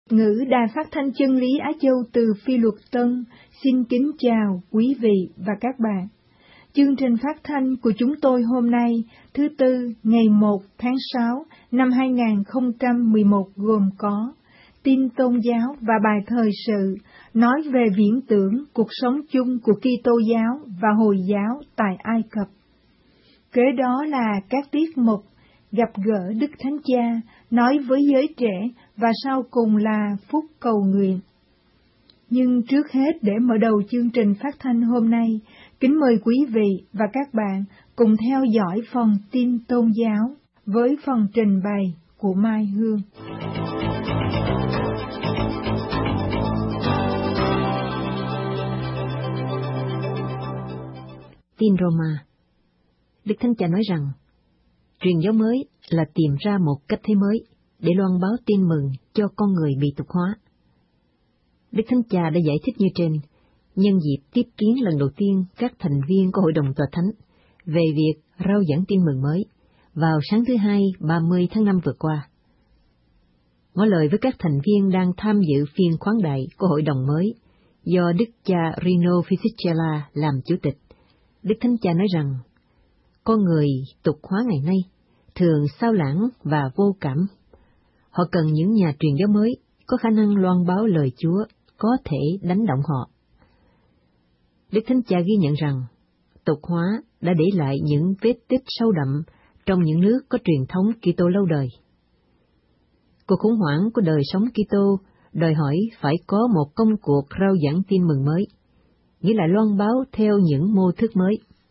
Ngữ Đài Phát thanh Chân lý Á Châu từ Phi Luật Tân xin kính chào quý vị và các bạn. Chương trình phát thanh của chúng tôi hôm nay, thứ Tư, ngày 1 tháng 6 năm 2011 gồm có tin tôn giáo và bài thời sự nói về viễn tưởng cuộc sống chung của Kitô giáo và Hồi giáo tại Ai Cập. Kế đó là các tiết mục gặp gỡ Đức Thánh Cha nói với giới trẻ và sau cùng là phút cầu nguyện. Nhưng trước hết để mở đầu chương trình phát thanh hôm nay, kính mời quý vị và các bạn cùng theo dõi phần tin tôn giáo với phần trình bày của Mai Hương. Tin Roma. Đức Thánh Cha nói rằng, truyền giáo mới là tìm ra một cách thế mới để loan báo tin mừng cho con người bị tục hóa. Đức Thánh Cha đã giải thích như trên, nhân dịp tiếp kiến lần đầu tiên các thành viên của Hội đồng Tòa Thánh về việc rao giảng tin mừng mới vào sáng thứ Hai 30 tháng 5 vừa qua. Ngỏ lời với các thành viên đang tham dự phiên khoáng đại của Hội đồng mới do Đức cha Rino Fisichella làm chủ tịch, Đức Thánh Cha nói rằng, con người tục hóa ngày nay thường xao lãng và vô cảm. Họ cần những nhà truyền giáo mới có khả năng loan báo lời Chúa, có thể đánh động họ. Đức Thánh Cha ghi nhận rằng, tục hóa đã để lại những vết tích sâu đậm trong những nước có truyền thống Kitô lâu đời. Cuộc khủng hoảng của đời sống Kitô đòi hỏi phải có một công cuộc rao giảng tin mừng mới, nghĩa là loan báo theo những mô thức mới.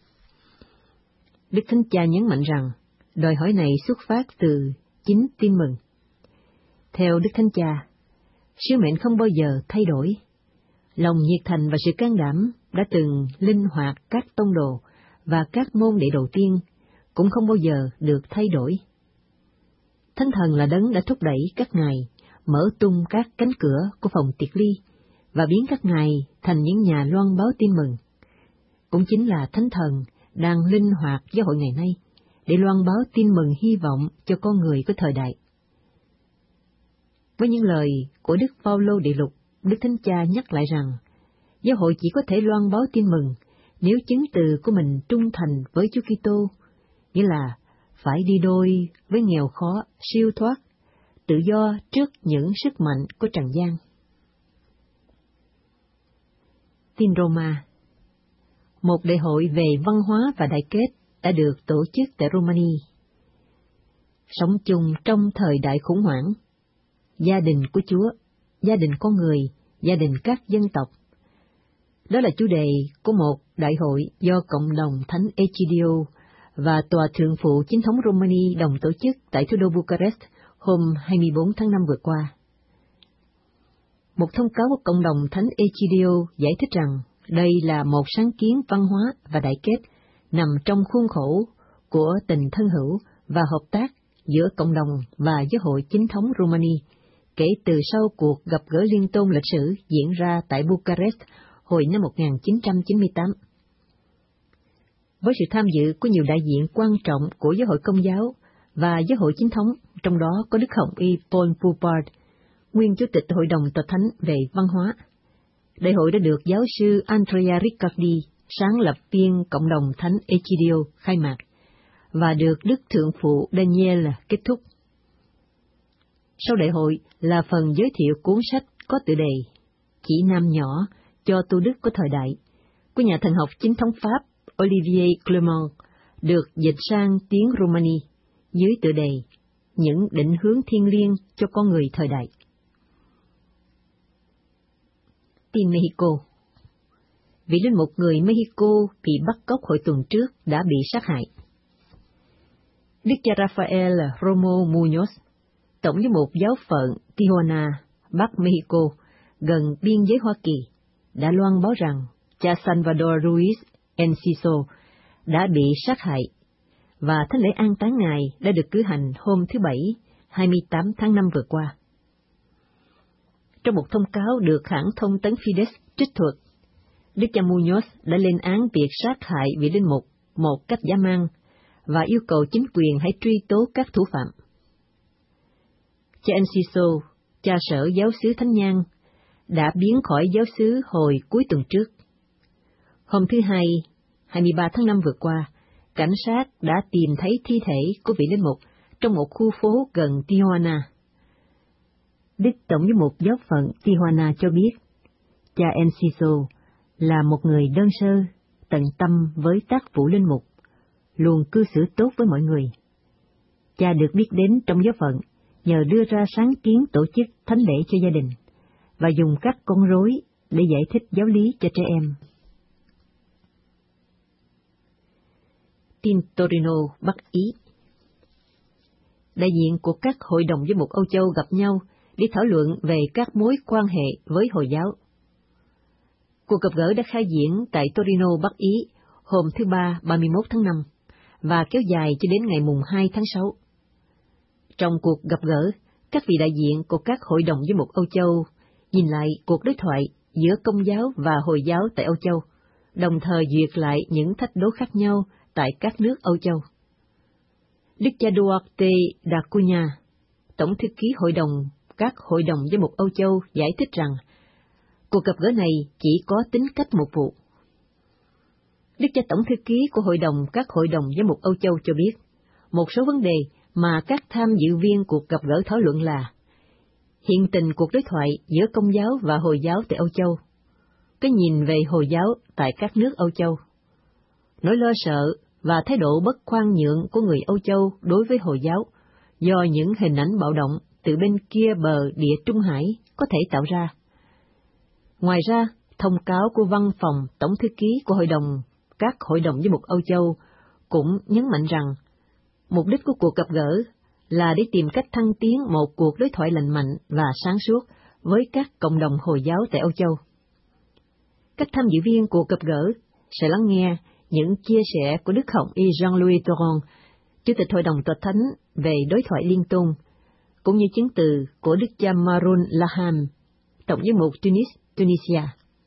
Đức Thánh Cha nhấn mạnh rằng, đòi hỏi này xuất phát từ chính tin mừng. Theo Đức Thánh Cha, sứ mệnh không bao giờ thay đổi. Lòng nhiệt thành và sự can đảm đã từng linh hoạt các tông đồ và các môn đệ đầu tiên cũng không bao giờ được thay đổi. Thánh Thần là đấng đã thúc đẩy các ngài mở tung các cánh cửa của phòng tiệc ly và biến các ngài thành những nhà loan báo tin mừng. Cũng chính là Thánh Thần đang linh hoạt giáo hội ngày nay để loan báo tin mừng hy vọng cho con người của thời đại. Với những lời của Đức Phaolô Đệ Lục, Đức Thánh Cha nhắc lại rằng, giáo hội chỉ có thể loan báo tin mừng nếu chứng từ của mình trung thành với Chúa Kitô, nghĩa là phải đi đôi với nghèo khó, siêu thoát, tự do trước những sức mạnh của trần gian. Tin Roma. Một đại hội về văn hóa và đại kết đã được tổ chức tại Romania. Sống chung trong thời đại khủng hoảng, gia đình của Chúa, gia đình con người, gia đình các dân tộc. Đó là chủ đề của một đại hội do Cộng đồng Thánh Egidio và Tòa Thượng phụ Chính thống Romania đồng tổ chức tại thủ đô Bucharest hôm 24 tháng 5 vừa qua. Một thông cáo của Cộng đồng Thánh Egidio giải thích rằng đây là một sáng kiến văn hóa và đại kết nằm trong khuôn khổ của tình thân hữu và hợp tác giữa cộng đồng và giáo hội chính thống Romania kể từ sau cuộc gặp gỡ liên tôn lịch sử diễn ra tại Bucharest hồi năm 1998. Với sự tham dự của nhiều đại diện quan trọng của giáo hội Công giáo và giáo hội chính thống, trong đó có Đức Hồng Y Paul Poupard, nguyên chủ tịch Hội đồng Tòa Thánh về văn hóa. Đại hội đã được giáo sư Andrea Riccardi, sáng lập viên Cộng đồng Thánh Egidio, khai mạc, và được Đức Thượng phụ Daniel kết thúc. Sau đại hội là phần giới thiệu cuốn sách có tựa đề Chỉ nam nhỏ cho tu đức của thời đại, của nhà thần học chính thống Pháp Olivier Clément, được dịch sang tiếng Romani dưới tựa đề Những định hướng thiêng liêng cho con người thời đại. Tin Mexico. Vị linh mục người Mexico bị bắt cóc hồi tuần trước đã bị sát hại. Đức cha Rafael Romo Muñoz, tổng giám mục giáo phận Tijuana, Bắc Mexico, gần biên giới Hoa Kỳ, đã loan báo rằng cha Salvador Ruiz Enciso đã bị sát hại, và thánh lễ an táng ngài đã được cử hành hôm thứ Bảy, 28 tháng 5 vừa qua. Trong một thông cáo được hãng thông tấn Fides trích thuật, Đức cha Muñoz đã lên án việc sát hại vị linh mục một cách dã man và yêu cầu chính quyền hãy truy tố các thủ phạm. Cha Enciso cha sở giáo xứ Thánh Nhan đã biến khỏi giáo xứ hồi cuối tuần trước. Hôm thứ Hai, 23 tháng 5 vừa qua, cảnh sát đã tìm thấy thi thể của vị linh mục trong một khu phố gần Tijuana. Đức Tổng giám mục giáo phận Tijuana cho biết, cha Enciso là một người đơn sơ, tận tâm với tác vụ linh mục, luôn cư xử tốt với mọi người. Cha được biết đến trong giáo phận nhờ đưa ra sáng kiến tổ chức thánh lễ cho gia đình và dùng các con rối để giải thích giáo lý cho trẻ em. Tin Torino, Bắc Ý. Đại diện của các hội đồng giám mục Âu Châu gặp nhau để thảo luận về các mối quan hệ với Hồi giáo. Cuộc gặp gỡ đã khai diễn tại Torino, Bắc Ý hôm thứ Ba 31 tháng 5 và kéo dài cho đến ngày mùng 2 tháng 6. Trong cuộc gặp gỡ, các vị đại diện của các hội đồng giám mục Âu Châu nhìn lại cuộc đối thoại giữa Công giáo và Hồi giáo tại Âu Châu, đồng thời duyệt lại những thách đố khác nhau tại các nước Âu Châu. Đức cha Duarte da Cunha, Tổng thư ký các hội đồng giám mục Âu Châu giải thích rằng, cuộc gặp gỡ này chỉ có tính cách một vụ. Đức cha Tổng thư ký của các hội đồng giám mục Âu Châu cho biết, một số vấn đề mà các tham dự viên cuộc gặp gỡ thảo luận là hiện tình cuộc đối thoại giữa Công giáo và Hồi giáo tại Âu Châu, cái nhìn về Hồi giáo tại các nước Âu Châu, nỗi lo sợ và thái độ bất khoan nhượng của người Âu Châu đối với Hồi giáo do những hình ảnh bạo động từ bên kia bờ Địa Trung Hải có thể tạo ra. Ngoài ra, thông cáo của Văn phòng Tổng thư ký của các hội đồng giám mục Âu Châu cũng nhấn mạnh rằng mục đích của cuộc gặp gỡ là để tìm cách thăng tiến một cuộc đối thoại lành mạnh và sáng suốt với các cộng đồng Hồi giáo tại Âu Châu. Các tham dự viên cuộc gặp gỡ sẽ lắng nghe những chia sẻ của Đức Hồng Y Jean-Louis Tauran, Chủ tịch Hội đồng Tòa Thánh về đối thoại liên tôn, cũng như chứng từ của Đức cha Maroun Laham, Tổng giám mục Tunisia.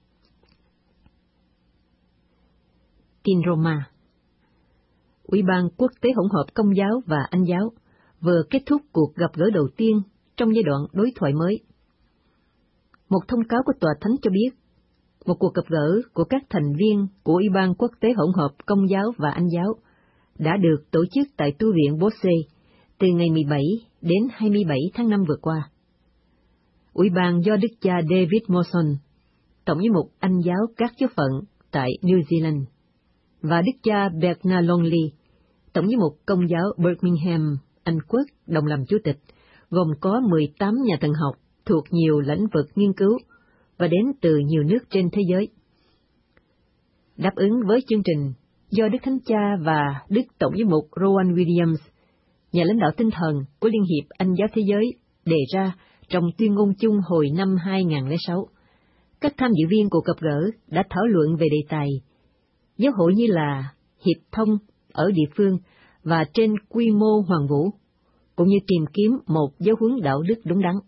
Tin Roma. Ủy ban Quốc tế hỗn hợp Công giáo và Anh giáo vừa kết thúc cuộc gặp gỡ đầu tiên trong giai đoạn đối thoại mới. Một thông cáo của Tòa Thánh cho biết, một cuộc gặp gỡ của các thành viên của Ủy ban Quốc tế hỗn hợp Công giáo và Anh giáo đã được tổ chức tại tu viện Bosse từ ngày 17 đến 27 tháng 5 vừa qua. Ủy ban do Đức cha David Mawson, Tổng giám mục Anh giáo các giáo phận tại New Zealand, và Đức cha Bernard Longley, Tổng giám mục Công giáo Birmingham, Anh Quốc, đồng làm chủ tịch, gồm có 18 nhà thần học thuộc nhiều lĩnh vực nghiên cứu và đến từ nhiều nước trên thế giới. Đáp ứng với chương trình do Đức Thánh Cha và Đức Tổng giám mục Rowan Williams, nhà lãnh đạo tinh thần của Liên hiệp Anh giáo thế giới, đề ra trong tuyên ngôn chung hồi năm 2006, các tham dự viên cuộc gặp gỡ đã thảo luận về đề tài giáo hội như là hiệp thông ở địa phương và trên quy mô hoàn vũ, cũng như tìm kiếm một giáo huấn đạo đức đúng đắn.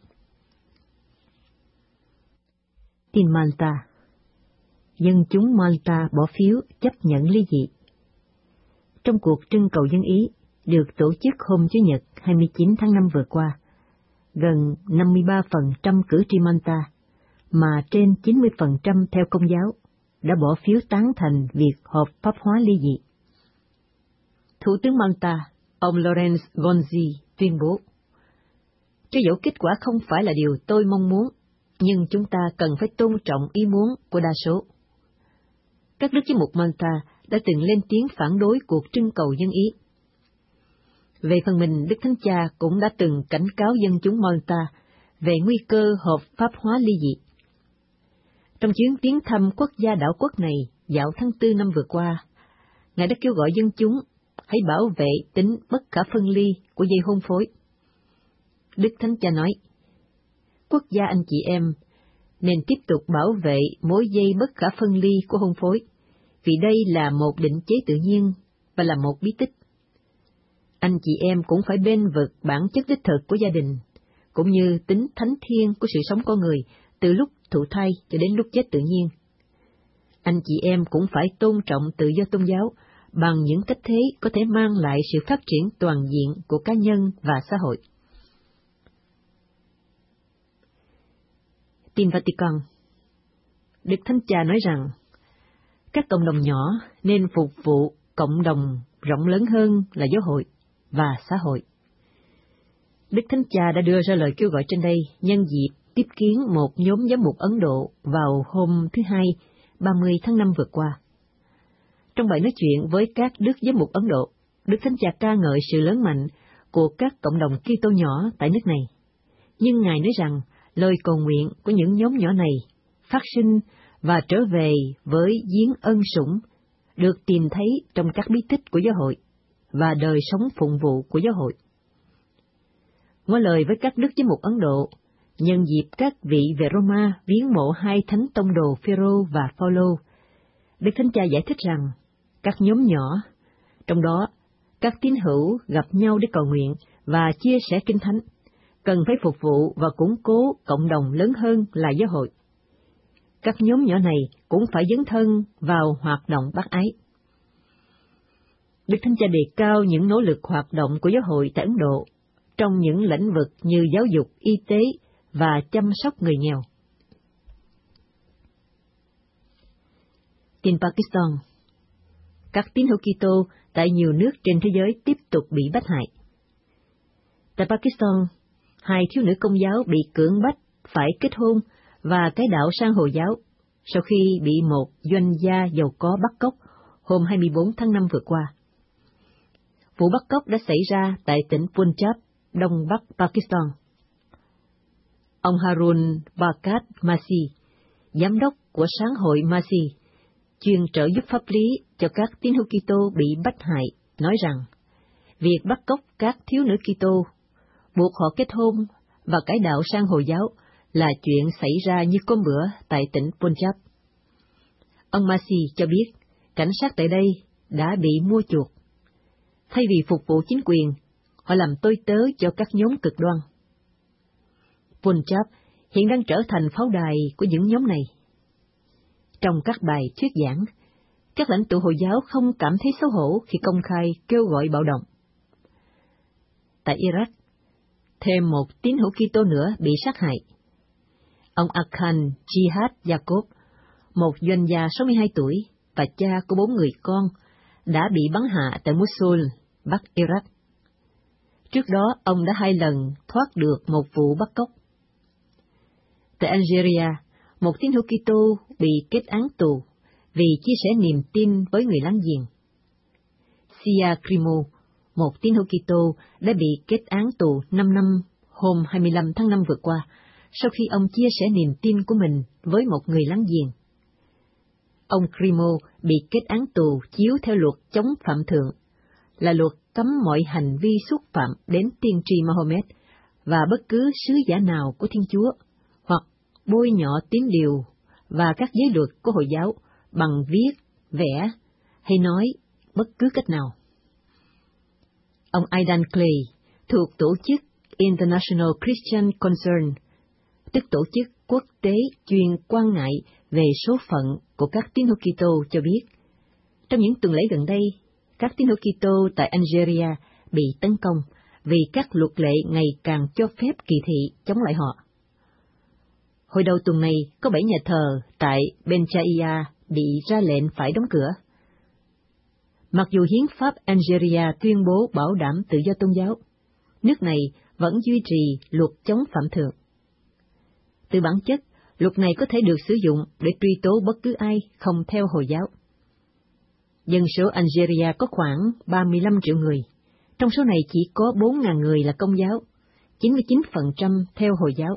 Tin Malta. Dân chúng Malta bỏ phiếu chấp nhận ly dị. Trong cuộc trưng cầu dân Ý được tổ chức hôm Chủ nhật 29 tháng 5 vừa qua, gần 53% cử tri Malta, mà trên 90% theo Công giáo, đã bỏ phiếu tán thành việc hợp pháp hóa ly dị. Thủ tướng Malta, ông Lorenzo Gonzi, tuyên bố, cho dẫu kết quả không phải là điều tôi mong muốn, nhưng chúng ta cần phải tôn trọng ý muốn của đa số. Các đức giám mục Malta đã từng lên tiếng phản đối cuộc trưng cầu dân Ý. Về phần mình, Đức Thánh Cha cũng đã từng cảnh cáo dân chúng Malta về nguy cơ hợp pháp hóa ly dị. Trong chuyến viếng thăm quốc gia đảo quốc này dạo tháng 4 năm vừa qua, Ngài đã kêu gọi dân chúng hãy bảo vệ tính bất khả phân ly của dây hôn phối. Đức Thánh Cha nói, quốc gia anh chị em nên tiếp tục bảo vệ mối dây bất khả phân ly của hôn phối, vì đây là một định chế tự nhiên và là một bí tích. Anh chị em cũng phải bênh vực bản chất đích thực của gia đình, cũng như tính thánh thiêng của sự sống con người từ lúc thụ thai cho đến lúc chết tự nhiên. Anh chị em cũng phải tôn trọng tự do tôn giáo bằng những cách thế có thể mang lại sự phát triển toàn diện của cá nhân và xã hội. Tin Vatican. Đức Thánh Cha nói rằng, các cộng đồng nhỏ nên phục vụ cộng đồng rộng lớn hơn là giáo hội và xã hội. Đức Thánh Cha đã đưa ra lời kêu gọi trên đây nhân dịp tiếp kiến một nhóm giám mục Ấn Độ vào hôm thứ Hai, 30 tháng 5 vừa qua. Trong bài nói chuyện với các đức giám mục Ấn Độ, Đức Thánh Cha ca ngợi sự lớn mạnh của các cộng đồng Kitô nhỏ tại nước này. Nhưng Ngài nói rằng lời cầu nguyện của những nhóm nhỏ này phát sinh và trở về với giếng ân sủng được tìm thấy trong các bí tích của giáo hội và đời sống phụng vụ của giáo hội. Ngỏ lời với các đức giám mục Ấn Độ, nhân dịp các vị về Roma viếng mộ hai thánh tông đồ Phêrô và Phaolô, Đức Thánh Cha giải thích rằng các nhóm nhỏ, trong đó các tín hữu gặp nhau để cầu nguyện và chia sẻ kinh thánh, cần phải phục vụ và củng cố cộng đồng lớn hơn là giáo hội. Các nhóm nhỏ này cũng phải dấn thân vào hoạt động bác ái. Đức Thánh Cha đề cao những nỗ lực hoạt động của giáo hội tại Ấn Độ trong những lĩnh vực như giáo dục, y tế và chăm sóc người nghèo. Tin Pakistan. Các tín hữu Kitô tại nhiều nước trên thế giới tiếp tục bị bắt hại. Tại Pakistan, 2 thiếu nữ Công giáo bị cưỡng bách phải kết hôn và cải đạo sang Hồi giáo sau khi bị một doanh gia giàu có bắt cóc hôm 24 tháng 5 vừa qua. Vụ bắt cóc đã xảy ra tại tỉnh Punjab, đông bắc Pakistan. Ông Harun Barkat Masi, giám đốc của Sáng hội Masi, chuyên trợ giúp pháp lý cho các tín hữu Kitô bị bắt hại, nói rằng việc bắt cóc các thiếu nữ Kitô, buộc họ kết hôn và cải đạo sang Hồi giáo là chuyện xảy ra như cơm bữa tại tỉnh Punjab. Ông Masi cho biết cảnh sát tại đây đã bị mua chuộc. Thay vì phục vụ chính quyền, họ làm tôi tớ cho các nhóm cực đoan. Punjab hiện đang trở thành pháo đài của những nhóm này. Trong các bài thuyết giảng, các lãnh tụ Hồi giáo không cảm thấy xấu hổ khi công khai kêu gọi bạo động. Tại Iraq, thêm một tín hữu Kitô nữa bị sát hại. Ông Akhan Jihad Jacob, một doanh gia 62 tuổi và cha của 4 người con, đã bị bắn hạ tại Mosul, Bắc Iraq. Trước đó, ông đã 2 lần thoát được một vụ bắt cóc. Tại Algeria, một tín hữu Kitô bị kết án tù vì chia sẻ niềm tin với người láng giềng. Sia Krimo, một tín hữu Kitô, đã bị kết án tù 5 năm hôm 25 tháng 5 vừa qua, sau khi ông chia sẻ niềm tin của mình với một người láng giềng. Ông Krimo bị kết án tù chiếu theo luật chống phạm thượng, là luật cấm mọi hành vi xúc phạm đến tiên tri Mahomet và bất cứ sứ giả nào của Thiên Chúa, hoặc bôi nhọ tín điều và các giới luật của Hồi giáo bằng viết, vẽ hay nói bất cứ cách nào. Ông Aidan Clay thuộc tổ chức International Christian Concern, tức tổ chức quốc tế chuyên quan ngại về số phận của các tín hữu Kitô, cho biết, trong những tuần lễ gần đây, các tín hữu Kitô tại Algeria bị tấn công vì các luật lệ ngày càng cho phép kỳ thị chống lại họ. Hồi đầu tuần này, có 7 nhà thờ tại Benchaia bị ra lệnh phải đóng cửa. Mặc dù hiến pháp Algeria tuyên bố bảo đảm tự do tôn giáo, nước này vẫn duy trì luật chống phạm thượng. Từ bản chất, luật này có thể được sử dụng để truy tố bất cứ ai không theo Hồi giáo. Dân số Algeria có khoảng 35 triệu người, trong số này chỉ có 4.000 người là Công giáo, 99% theo Hồi giáo.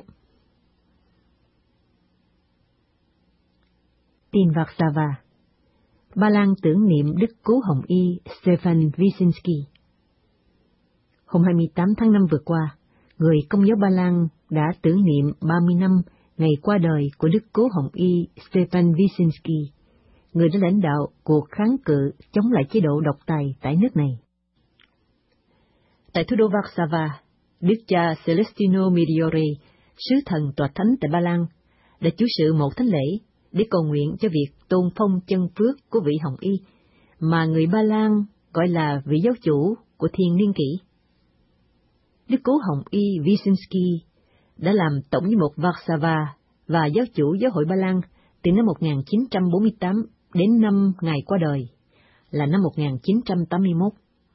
Tin Warsaw. Ba Lan tưởng niệm Đức Cứu Hồng Y Stefan Wyszynski. Hôm 28 tháng 5 vừa qua, người Công giáo Ba Lan đã tưởng niệm 30 năm ngày qua đời của Đức Cứu Hồng Y Stefan Wyszynski, người đã lãnh đạo cuộc kháng cự chống lại chế độ độc tài tại nước này. Tại thủ đô Warsaw, Đức cha Celestino Migliore, sứ thần tòa thánh tại Ba Lan, đã chủ sự một thánh lễ để cầu nguyện cho việc tôn phong chân phước của vị Hồng Y, mà người Ba Lan gọi là vị giáo chủ của thiên niên kỷ. Đức Cứu Hồng Y Wyszynski đã làm tổng giám mục Warsaw và giáo chủ giáo hội Ba Lan từ năm 1948 đến năm Ngài qua đời, là năm 1981.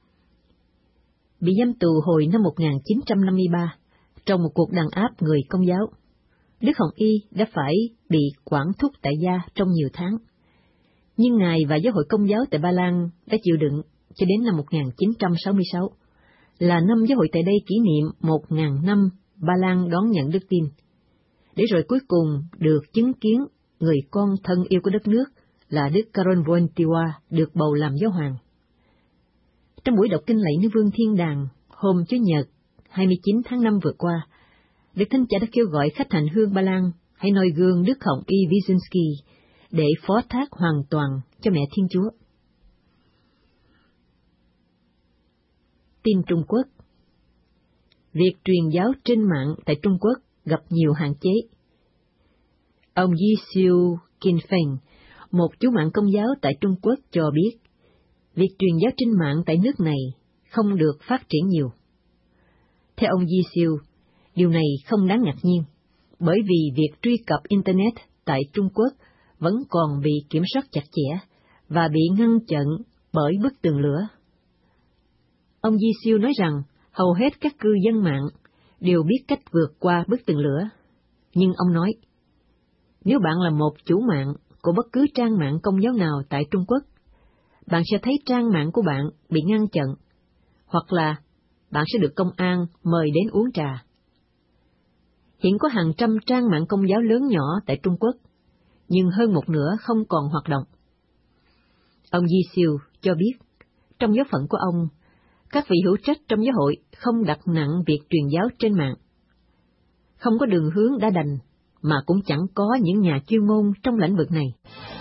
Bị giam tù hồi năm 1953 trong một cuộc đàn áp người Công giáo, Đức Hồng Y đã phải bị quản thúc tại gia trong nhiều tháng. Nhưng Ngài và giáo hội Công giáo tại Ba Lan đã chịu đựng cho đến năm 1966, là năm giáo hội tại đây kỷ niệm 1.000 năm Ba Lan đón nhận đức tin, để rồi cuối cùng được chứng kiến người con thân yêu của đất nước là Đức Karol Wojtyła được bầu làm giáo hoàng. Trong buổi đọc kinh lạy Nữ Vương Thiên Đàng hôm Chủ nhật 29 tháng 5 vừa qua, Đức Thánh Cha đã kêu gọi khách hành hương Ba Lan hãy noi gương Đức Hồng Y Wyszynski để phó thác hoàn toàn cho Mẹ Thiên Chúa. Tin Trung Quốc. Việc truyền giáo trên mạng tại Trung Quốc gặp nhiều hạn chế. Ông Yi Xiu Kinfeng, một chú mạng Công giáo tại Trung Quốc cho biết, việc truyền giáo trên mạng tại nước này không được phát triển nhiều. Theo ông Yi Xiu, điều này không đáng ngạc nhiên, bởi vì việc truy cập Internet tại Trung Quốc vẫn còn bị kiểm soát chặt chẽ và bị ngăn chặn bởi bức tường lửa. Ông Yi Xiu nói rằng hầu hết các cư dân mạng đều biết cách vượt qua bức tường lửa, nhưng ông nói, nếu bạn là một chủ mạng của bất cứ trang mạng Công giáo nào tại Trung Quốc, bạn sẽ thấy trang mạng của bạn bị ngăn chặn, hoặc là bạn sẽ được công an mời đến uống trà. Hiện có hàng trăm trang mạng Công giáo lớn nhỏ tại Trung Quốc, nhưng hơn một nửa không còn hoạt động. Ông Yi Xiu cho biết, trong giáo phận của ông, các vị hữu trách trong giáo hội không đặt nặng việc truyền giáo trên mạng. Không có đường hướng đã đành, mà cũng chẳng có những nhà chuyên môn trong lĩnh vực này.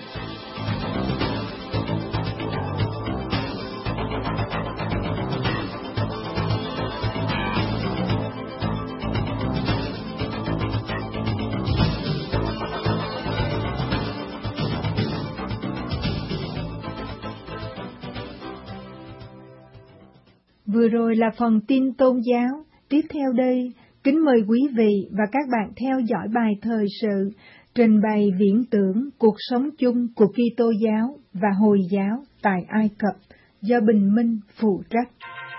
Vừa rồi là phần tin tôn giáo. Tiếp theo đây, kính mời quý vị và các bạn theo dõi bài thời sự trình bày viễn tưởng cuộc sống chung của Kitô giáo và Hồi giáo tại Ai Cập do Bình Minh phụ trách.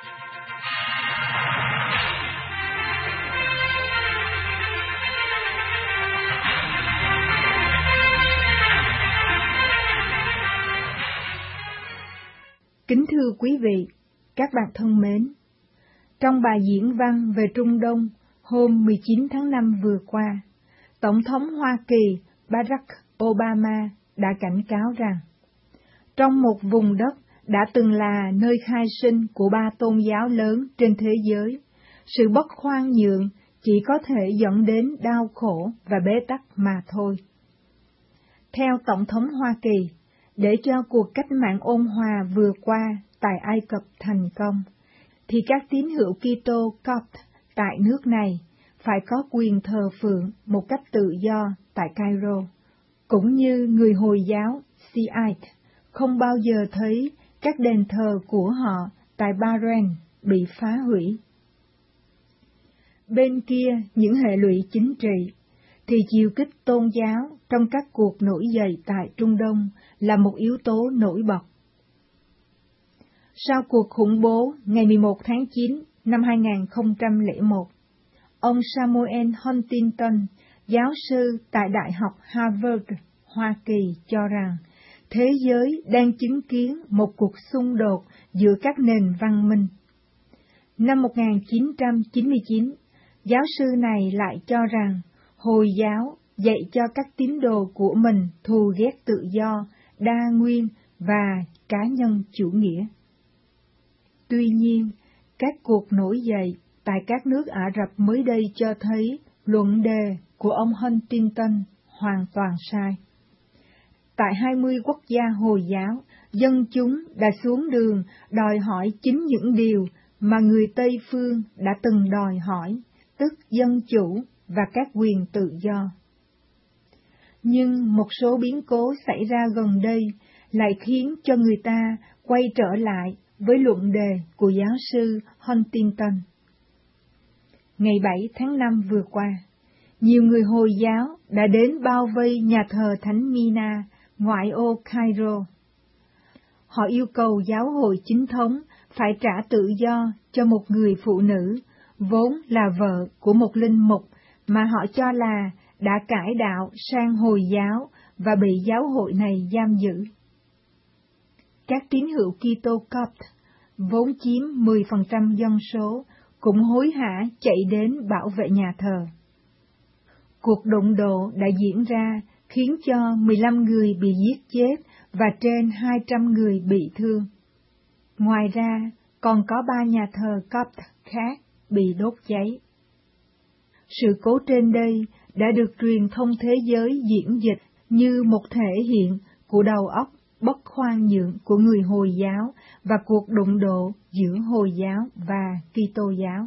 Kính thưa quý vị, các bạn thân mến, trong bài diễn văn về Trung Đông hôm 19 tháng 5 vừa qua, Tổng thống Hoa Kỳ Barack Obama đã cảnh cáo rằng, trong một vùng đất đã từng là nơi khai sinh của 3 tôn giáo lớn trên thế giới, sự bất khoan nhượng chỉ có thể dẫn đến đau khổ và bế tắc mà thôi. Theo Tổng thống Hoa Kỳ, để cho cuộc cách mạng ôn hòa vừa qua tại Ai Cập thành công, thì các tín hữu Kitô Copt tại nước này phải có quyền thờ phượng một cách tự do tại Cairo, cũng như người Hồi giáo Shiite không bao giờ thấy các đền thờ của họ tại Bahrain bị phá hủy. Bên kia những hệ lụy chính trị, thì chiều kích tôn giáo trong các cuộc nổi dậy tại Trung Đông là một yếu tố nổi bật. Sau cuộc khủng bố ngày 11 tháng 9 năm 2001, ông Samuel Huntington, giáo sư tại Đại học Harvard, Hoa Kỳ cho rằng thế giới đang chứng kiến một cuộc xung đột giữa các nền văn minh. Năm 1999, giáo sư này lại cho rằng Hồi giáo dạy cho các tín đồ của mình thù ghét tự do, đa nguyên và cá nhân chủ nghĩa. Tuy nhiên, các cuộc nổi dậy tại các nước Ả Rập mới đây cho thấy luận đề của ông Huntington hoàn toàn sai. Tại 20 quốc gia Hồi giáo, dân chúng đã xuống đường đòi hỏi chính những điều mà người Tây phương đã từng đòi hỏi, tức dân chủ và các quyền tự do. Nhưng một số biến cố xảy ra gần đây lại khiến cho người ta quay trở lại với luận đề của giáo sư Huntington. Ngày 7 tháng 5 vừa qua, nhiều người Hồi giáo đã đến bao vây nhà thờ Thánh Mina, ngoại ô Cairo. Họ yêu cầu giáo hội chính thống phải trả tự do cho một người phụ nữ, vốn là vợ của một linh mục mà họ cho là đã cải đạo sang Hồi giáo và bị giáo hội này giam giữ. Các tín hữu Kitô Copte, vốn chiếm 10% dân số, cũng hối hả chạy đến bảo vệ nhà thờ. Cuộc đụng độ đã diễn ra khiến cho 15 người bị giết chết và trên 200 người bị thương. Ngoài ra, còn có 3 nhà thờ Copte khác bị đốt cháy. Sự cố trên đây đã được truyền thông thế giới diễn dịch như một thể hiện của đầu óc bất khoan nhượng của người Hồi giáo và cuộc đụng độ giữa Hồi giáo và Kitô giáo.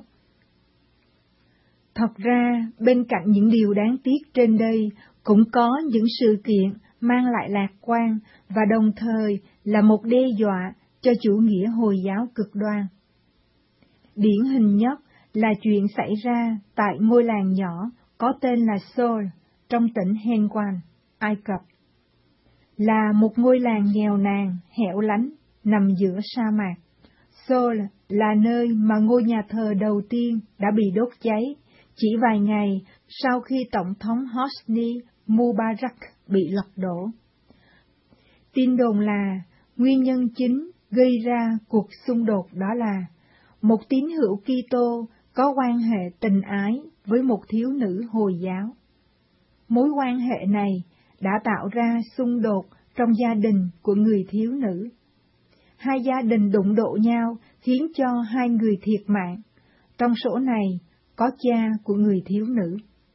Thật ra, bên cạnh những điều đáng tiếc trên đây, cũng có những sự kiện mang lại lạc quan và đồng thời là một đe dọa cho chủ nghĩa Hồi giáo cực đoan. Điển hình nhất là chuyện xảy ra tại ngôi làng nhỏ có tên là Seoul trong tỉnh Henwan, Ai Cập. Là một ngôi làng nghèo nàn, hẻo lánh, nằm giữa sa mạc. Seoul là nơi mà ngôi nhà thờ đầu tiên đã bị đốt cháy, chỉ vài ngày sau khi Tổng thống Hosni Mubarak bị lật đổ. Tin đồn là nguyên nhân chính gây ra cuộc xung đột đó là một tín hữu Kitô có quan hệ tình ái với một thiếu nữ Hồi giáo. Mối quan hệ này đã tạo ra xung đột trong gia đình của người thiếu nữ. Hai gia đình đụng độ nhau khiến cho 2 người thiệt mạng, trong số này có cha của người thiếu nữ.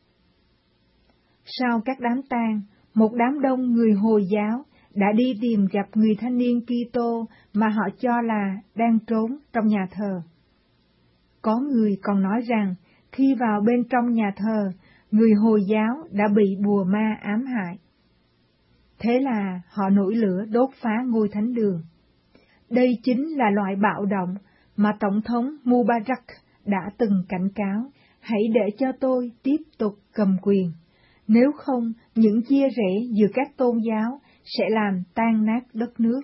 Sau các đám tang, một đám đông người Hồi giáo đã đi tìm gặp người thanh niên Kitô mà họ cho là đang trốn trong nhà thờ. Có người còn nói rằng khi vào bên trong nhà thờ, người Hồi giáo đã bị bùa ma ám hại. Thế là họ nổi lửa đốt phá ngôi thánh đường. Đây chính là loại bạo động mà Tổng thống Mubarak đã từng cảnh cáo, hãy để cho tôi tiếp tục cầm quyền. Nếu không, những chia rẽ giữa các tôn giáo sẽ làm tan nát đất nước.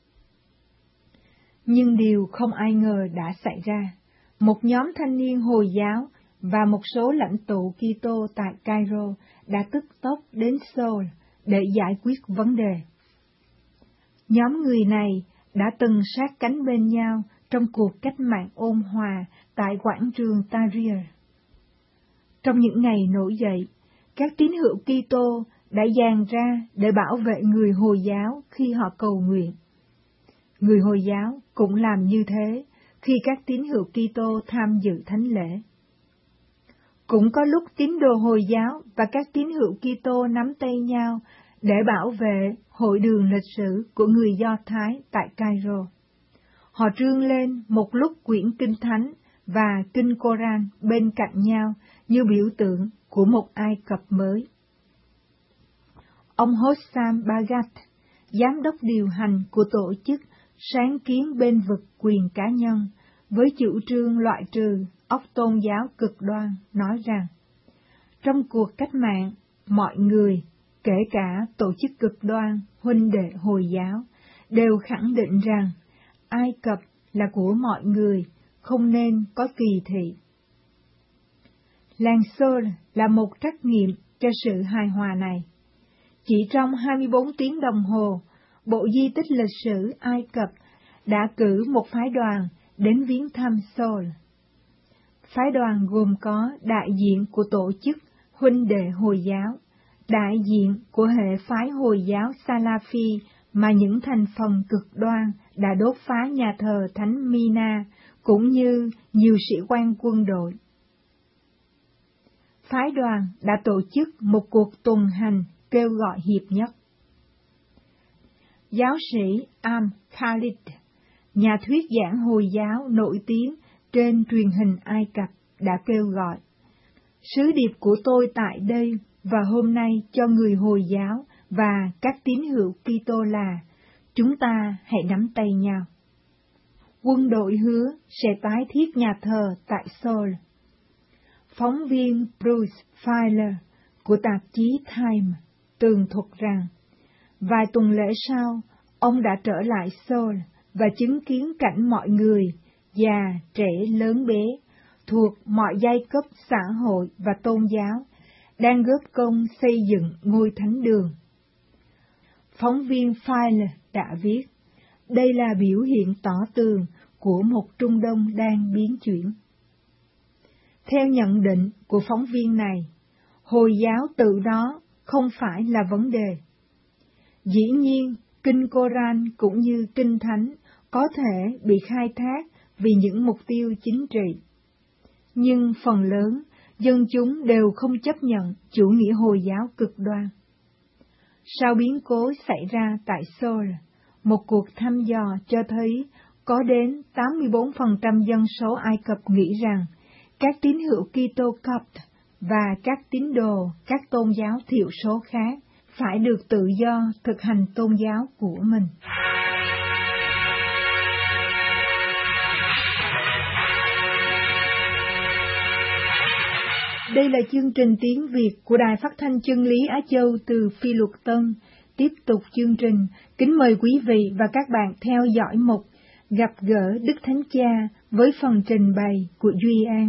Nhưng điều không ai ngờ đã xảy ra. Một nhóm thanh niên Hồi giáo và một số lãnh tụ Kitô tại Cairo đã tức tốc đến Seoul để giải quyết vấn đề. Nhóm người này đã từng sát cánh bên nhau trong cuộc cách mạng ôn hòa tại quảng trường Tahrir. Trong những ngày nổi dậy, các tín hữu Kitô đã dàn ra để bảo vệ người Hồi giáo khi họ cầu nguyện. Người Hồi giáo cũng làm như thế khi các tín hữu Kitô tham dự thánh lễ. Cũng có lúc tín đồ Hồi giáo và các tín hữu Kitô nắm tay nhau để bảo vệ hội đường lịch sử của người Do Thái tại Cairo. Họ trương lên một lúc quyển Kinh Thánh và Kinh Koran bên cạnh nhau như biểu tượng của một Ai Cập mới. Ông Hossam Bagat, giám đốc điều hành của tổ chức Sáng kiến bên vực quyền cá nhân, với chủ trương loại trừ óc tôn giáo cực đoan, nói rằng, trong cuộc cách mạng, mọi người, kể cả tổ chức cực đoan, huynh đệ Hồi giáo, đều khẳng định rằng Ai Cập là của mọi người, không nên có kỳ thị. Làng Seoul là một trắc nghiệm cho sự hài hòa này. Chỉ trong 24 tiếng đồng hồ, Bộ Di tích lịch sử Ai Cập đã cử một phái đoàn đến viếng thăm Seoul. Phái đoàn gồm có đại diện của tổ chức huynh đệ Hồi giáo, đại diện của hệ phái Hồi giáo Salafi mà những thành phần cực đoan đã đốt phá nhà thờ Thánh Mina, cũng như nhiều sĩ quan quân đội. Phái đoàn đã tổ chức một cuộc tuần hành kêu gọi hiệp nhất. Giáo sĩ Am Khalid, nhà thuyết giảng Hồi giáo nổi tiếng trên truyền hình Ai Cập, đã kêu gọi: sứ điệp của tôi tại đây và hôm nay cho người Hồi giáo và các tín hữu Kitô là chúng ta hãy nắm tay nhau. Quân đội hứa sẽ tái thiết nhà thờ tại Seoul. Phóng viên Bruce Feiler của tạp chí Time tường thuật rằng, vài tuần lễ sau, ông đã trở lại Seoul và chứng kiến cảnh mọi người, già, trẻ, lớn bé, thuộc mọi giai cấp xã hội và tôn giáo, đang góp công xây dựng ngôi thánh đường. Phóng viên Feiler đã viết, đây là biểu hiện tỏ tường của một Trung Đông đang biến chuyển. Theo nhận định của phóng viên này, Hồi giáo tự đó không phải là vấn đề. Dĩ nhiên, Kinh Koran cũng như Kinh Thánh có thể bị khai thác vì những mục tiêu chính trị. Nhưng phần lớn, dân chúng đều không chấp nhận chủ nghĩa Hồi giáo cực đoan. Sau biến cố xảy ra tại Seoul, một cuộc thăm dò cho thấy có đến 84% dân số Ai Cập nghĩ rằng các tín hữu Kitô Copт và các tín đồ các tôn giáo thiểu số khác phải được tự do thực hành tôn giáo của mình. Đây là chương trình tiếng Việt của Đài Phát thanh Chân lý Á Châu từ Phi Luật Tân. Tiếp tục chương trình, kính mời quý vị và các bạn theo dõi mục Gặp gỡ Đức Thánh Cha với phần trình bày của Duy An.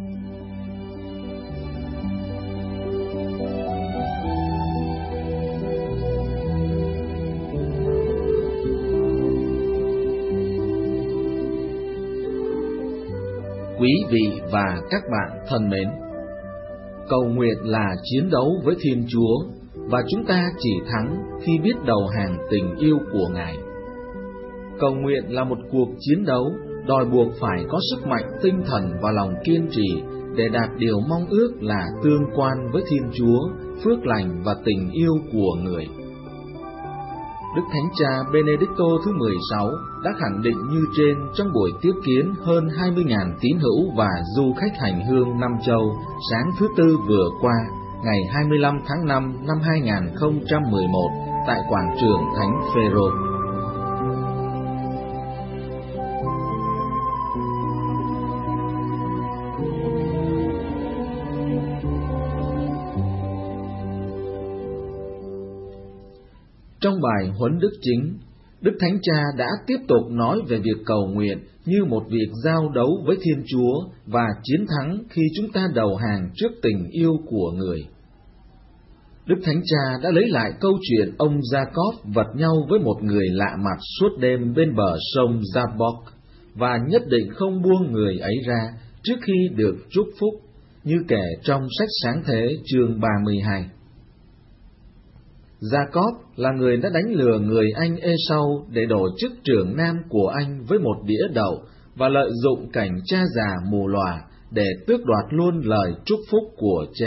Quý vị và các bạn thân mến, cầu nguyện là chiến đấu với Thiên Chúa, và chúng ta chỉ thắng khi biết đầu hàng tình yêu của Ngài. Cầu nguyện là một cuộc chiến đấu, đòi buộc phải có sức mạnh tinh thần và lòng kiên trì để đạt điều mong ước là tương quan với Thiên Chúa, phước lành và tình yêu của người. Đức Thánh Cha Benedicto thứ 16 đã khẳng định như trên trong buổi tiếp kiến hơn 20.000 tín hữu và du khách hành hương năm châu sáng thứ Tư vừa qua, ngày 25 tháng 5 năm 2011 tại quảng trường Thánh Phêrô. Trong bài huấn đức chính, Đức Thánh Cha đã tiếp tục nói về việc cầu nguyện như một việc giao đấu với Thiên Chúa và chiến thắng khi chúng ta đầu hàng trước tình yêu của người. Đức Thánh Cha đã lấy lại câu chuyện ông Jacob vật nhau với một người lạ mặt suốt đêm bên bờ sông Jabbok và nhất định không buông người ấy ra trước khi được chúc phúc, như kể trong sách Sáng Thế chương 32. Jacob là người đã đánh lừa người anh Esau để đổi chức trưởng nam của anh với một đĩa đậu và lợi dụng cảnh cha già mù lòa để tước đoạt luôn lời chúc phúc của cha.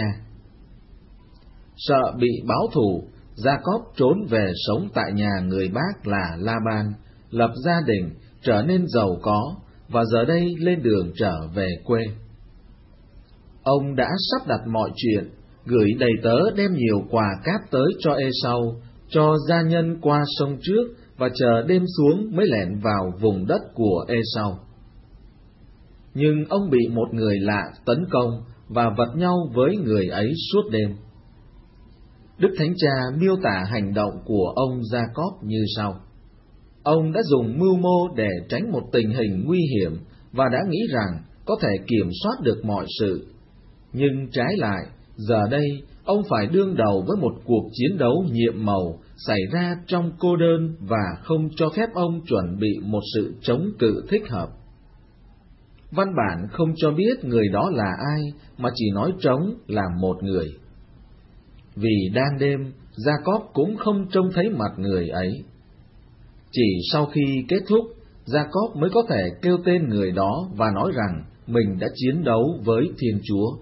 Sợ bị báo thù, Jacob trốn về sống tại nhà người bác là Laban, lập gia đình, trở nên giàu có và giờ đây lên đường trở về quê. Ông đã sắp đặt mọi chuyện, gửi đầy tớ đem nhiều quà cáp tới cho Esau, cho gia nhân qua sông trước và chờ đêm xuống mới lẻn vào vùng đất của Esau. Nhưng ông bị một người lạ tấn công và vật nhau với người ấy suốt đêm. Đức Thánh Cha miêu tả hành động của ông Jacob như sau. Ông đã dùng mưu mô để tránh một tình hình nguy hiểm và đã nghĩ rằng có thể kiểm soát được mọi sự. Nhưng trái lại, giờ đây, ông phải đương đầu với một cuộc chiến đấu nhiệm màu xảy ra trong cô đơn và không cho phép ông chuẩn bị một sự chống cự thích hợp. Văn bản không cho biết người đó là ai, mà chỉ nói trống là một người. Vì đang đêm, Jacob cũng không trông thấy mặt người ấy. Chỉ sau khi kết thúc, Jacob mới có thể kêu tên người đó và nói rằng mình đã chiến đấu với Thiên Chúa.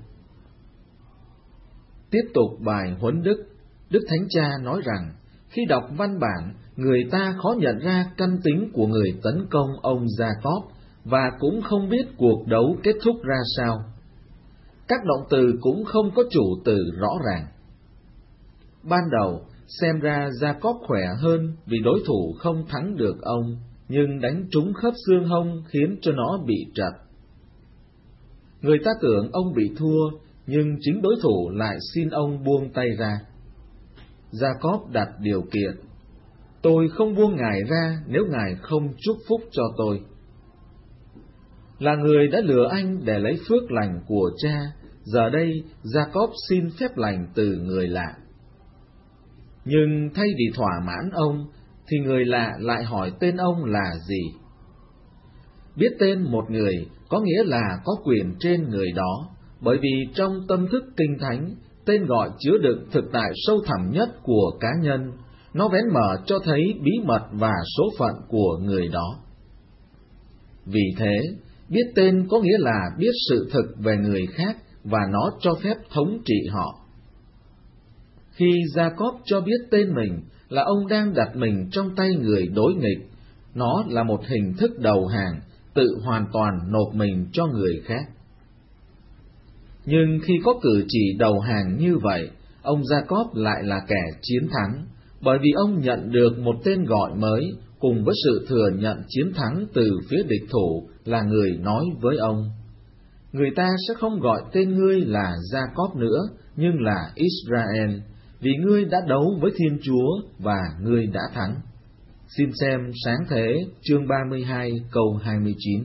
Tiếp tục bài huấn đức, Đức Thánh Cha nói rằng, khi đọc văn bản, người ta khó nhận ra căn tính của người tấn công ông Jacob và cũng không biết cuộc đấu kết thúc ra sao. Các động từ cũng không có chủ từ rõ ràng. Ban đầu, xem ra Jacob khỏe hơn vì đối thủ không thắng được ông, nhưng đánh trúng khớp xương hông khiến cho nó bị trật. Người ta tưởng ông bị thua, nhưng chính đối thủ lại xin ông buông tay ra. Gia-cốp đặt điều kiện: tôi không buông ngài ra nếu ngài không chúc phúc cho tôi. Là người đã lừa anh để lấy phước lành của cha, giờ đây Gia-cốp xin phép lành từ người lạ. Nhưng thay vì thỏa mãn ông, thì người lạ lại hỏi tên ông là gì. Biết tên một người có nghĩa là có quyền trên người đó, bởi vì trong tâm thức kinh thánh, tên gọi chứa đựng thực tại sâu thẳm nhất của cá nhân, nó vén mở cho thấy bí mật và số phận của người đó. Vì thế, biết tên có nghĩa là biết sự thực về người khác và nó cho phép thống trị họ. Khi Gia-cốp cho biết tên mình là ông đang đặt mình trong tay người đối nghịch, nó là một hình thức đầu hàng, tự hoàn toàn nộp mình cho người khác. Nhưng khi có cử chỉ đầu hàng như vậy, ông Gia-cốp lại là kẻ chiến thắng, bởi vì ông nhận được một tên gọi mới, cùng với sự thừa nhận chiến thắng từ phía địch thủ là người nói với ông: người ta sẽ không gọi tên ngươi là Gia-cốp nữa, nhưng là Israel, vì ngươi đã đấu với Thiên Chúa và ngươi đã thắng. Xin xem Sáng Thế chương 32 câu 29.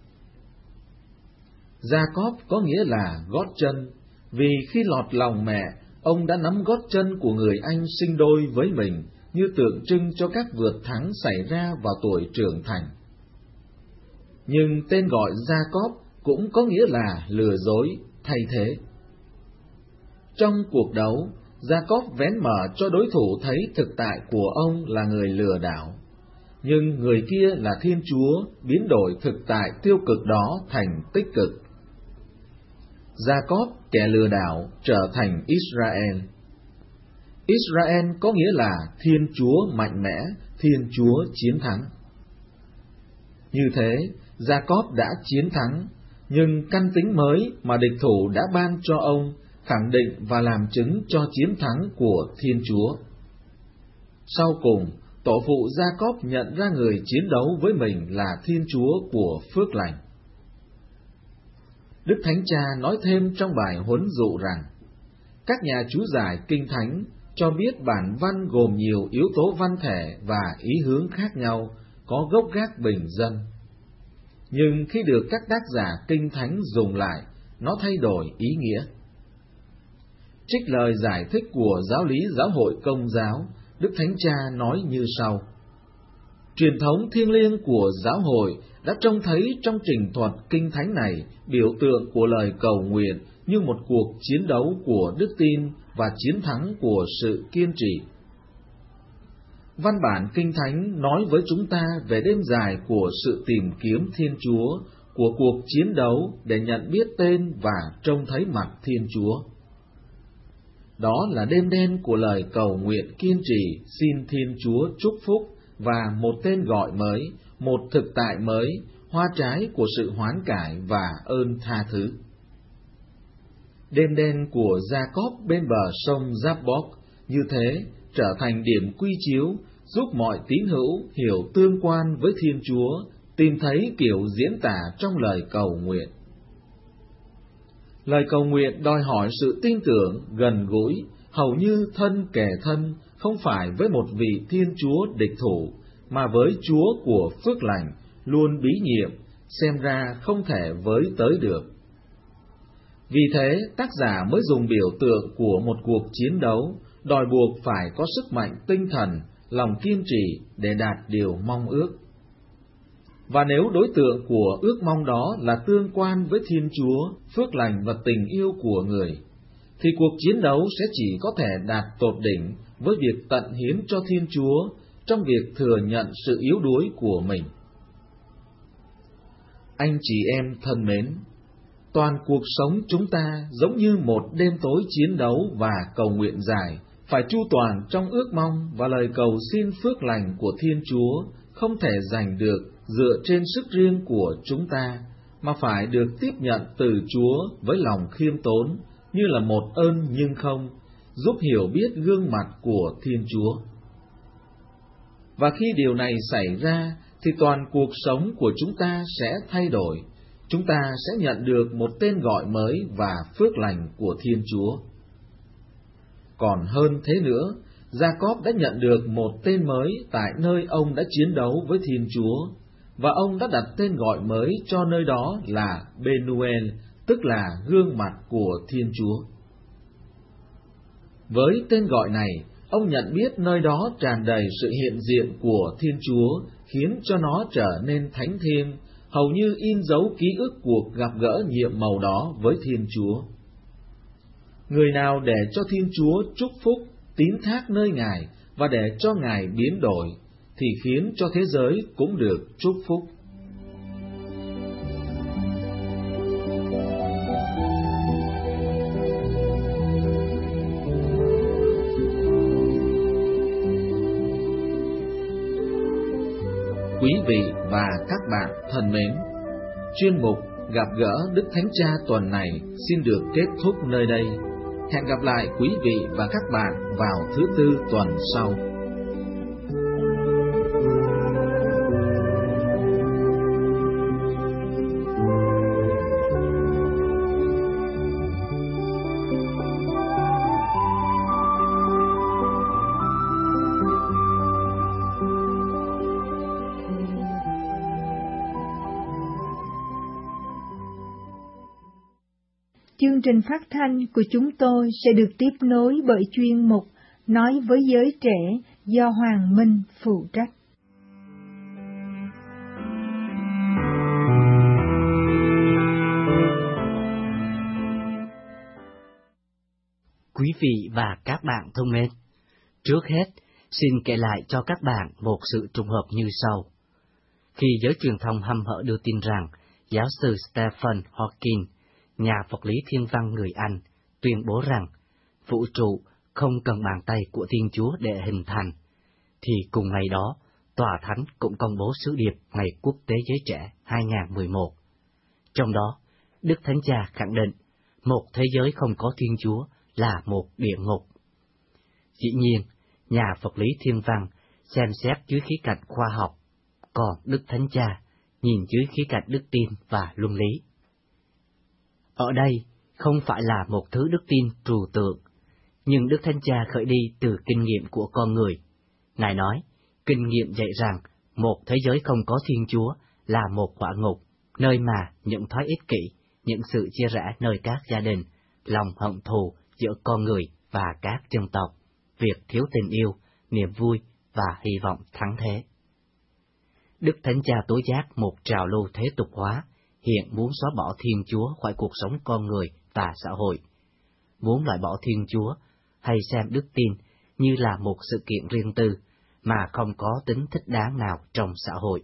Gia-cốp có nghĩa là gót chân, vì khi lọt lòng mẹ, ông đã nắm gót chân của người anh sinh đôi với mình, như tượng trưng cho các vượt thắng xảy ra vào tuổi trưởng thành. Nhưng tên gọi Gia-cốp cũng có nghĩa là lừa dối, thay thế. Trong cuộc đấu, Gia-cốp vén mở cho đối thủ thấy thực tại của ông là người lừa đảo, nhưng người kia là Thiên Chúa biến đổi thực tại tiêu cực đó thành tích cực. Gia-cốp, kẻ lừa đảo, trở thành Israel. Israel có nghĩa là Thiên Chúa mạnh mẽ, Thiên Chúa chiến thắng. Như thế, Gia-cốp đã chiến thắng, nhưng căn tính mới mà địch thủ đã ban cho ông khẳng định và làm chứng cho chiến thắng của Thiên Chúa. Sau cùng, tổ phụ Gia-cốp nhận ra người chiến đấu với mình là Thiên Chúa của phước lành. Đức Thánh Cha nói thêm trong bài huấn dụ rằng, các nhà chú giải Kinh Thánh cho biết bản văn gồm nhiều yếu tố văn thể và ý hướng khác nhau, có gốc gác bình dân. Nhưng khi được các tác giả Kinh Thánh dùng lại, nó thay đổi ý nghĩa. Trích lời giải thích của giáo lý Giáo hội Công giáo, Đức Thánh Cha nói như sau: truyền thống thiêng liêng của giáo hội đã trông thấy trong trình thuật Kinh Thánh này biểu tượng của lời cầu nguyện như một cuộc chiến đấu của đức tin và chiến thắng của sự kiên trì. Văn bản Kinh Thánh nói với chúng ta về đêm dài của sự tìm kiếm Thiên Chúa, của cuộc chiến đấu để nhận biết tên và trông thấy mặt Thiên Chúa. Đó là đêm đen của lời cầu nguyện kiên trì xin Thiên Chúa chúc phúc và một tên gọi mới, một thực tại mới, hoa trái của sự hoán cải và ơn tha thứ. Đêm đen của Gia-cốp bên bờ sông Jabbok như thế trở thành điểm quy chiếu, giúp mọi tín hữu hiểu tương quan với Thiên Chúa, tìm thấy kiểu diễn tả trong lời cầu nguyện. Lời cầu nguyện đòi hỏi sự tin tưởng, gần gũi, hầu như thân kề thân, không phải với một vị Thiên Chúa địch thủ, mà với Chúa của phước lành, luôn bí nhiệm, xem ra không thể với tới được. Vì thế, tác giả mới dùng biểu tượng của một cuộc chiến đấu, đòi buộc phải có sức mạnh tinh thần, lòng kiên trì để đạt điều mong ước. Và nếu đối tượng của ước mong đó là tương quan với Thiên Chúa, phước lành và tình yêu của người, thì cuộc chiến đấu sẽ chỉ có thể đạt tột đỉnh với việc tận hiến cho Thiên Chúa trong việc thừa nhận sự yếu đuối của mình. Anh chị em thân mến, toàn cuộc sống chúng ta giống như một đêm tối chiến đấu và cầu nguyện dài, phải chu toàn trong ước mong và lời cầu xin phước lành của Thiên Chúa, không thể giành được dựa trên sức riêng của chúng ta, mà phải được tiếp nhận từ Chúa với lòng khiêm tốn, như là một ơn nhưng không, giúp hiểu biết gương mặt của Thiên Chúa. Và khi điều này xảy ra, thì toàn cuộc sống của chúng ta sẽ thay đổi, chúng ta sẽ nhận được một tên gọi mới và phước lành của Thiên Chúa. Còn hơn thế nữa, Gia-cốp đã nhận được một tên mới tại nơi ông đã chiến đấu với Thiên Chúa, và ông đã đặt tên gọi mới cho nơi đó là Benuel, tức là gương mặt của Thiên Chúa. Với tên gọi này, ông nhận biết nơi đó tràn đầy sự hiện diện của Thiên Chúa, khiến cho nó trở nên thánh thiêng, hầu như in dấu ký ức cuộc gặp gỡ nhiệm màu đó với Thiên Chúa. Người nào để cho Thiên Chúa chúc phúc, tín thác nơi Ngài và để cho Ngài biến đổi, thì khiến cho thế giới cũng được chúc phúc. Quý vị và các bạn thân mến, chuyên mục Gặp gỡ Đức Thánh Cha tuần này xin được kết thúc nơi đây. Hẹn gặp lại quý vị và các bạn vào thứ Tư tuần sau. Chương trình phát thanh của chúng tôi sẽ được tiếp nối bởi chuyên mục Nói với giới trẻ do Hoàng Minh phụ trách. Quý vị và các bạn thân mến, trước hết xin kể lại cho các bạn một sự trùng hợp như sau. Khi giới truyền thông hăm hở đưa tin rằng giáo sư Stephen Hawking, nhà vật lý thiên văn người Anh, tuyên bố rằng vũ trụ không cần bàn tay của Thiên Chúa để hình thành, thì cùng ngày đó, Tòa Thánh cũng công bố sứ điệp Ngày Quốc tế Giới Trẻ 2011. Trong đó, Đức Thánh Cha khẳng định một thế giới không có Thiên Chúa là một địa ngục. Dĩ nhiên, nhà vật lý thiên văn xem xét dưới khía cạnh khoa học, còn Đức Thánh Cha nhìn dưới khía cạnh đức tin và luân lý. Ở đây không phải là một thứ đức tin trừu tượng, nhưng Đức Thánh Cha khởi đi từ kinh nghiệm của con người. Ngài nói, kinh nghiệm dạy rằng một thế giới không có Thiên Chúa là một hỏa ngục, nơi mà những thói ích kỷ, những sự chia rẽ nơi các gia đình, lòng hận thù giữa con người và các dân tộc, việc thiếu tình yêu, niềm vui và hy vọng thắng thế. Đức Thánh Cha tố giác một trào lưu thế tục hóa, hiện muốn xóa bỏ Thiên Chúa khỏi cuộc sống con người và xã hội, muốn loại bỏ Thiên Chúa hay xem đức tin như là một sự kiện riêng tư mà không có tính thích đáng nào trong xã hội.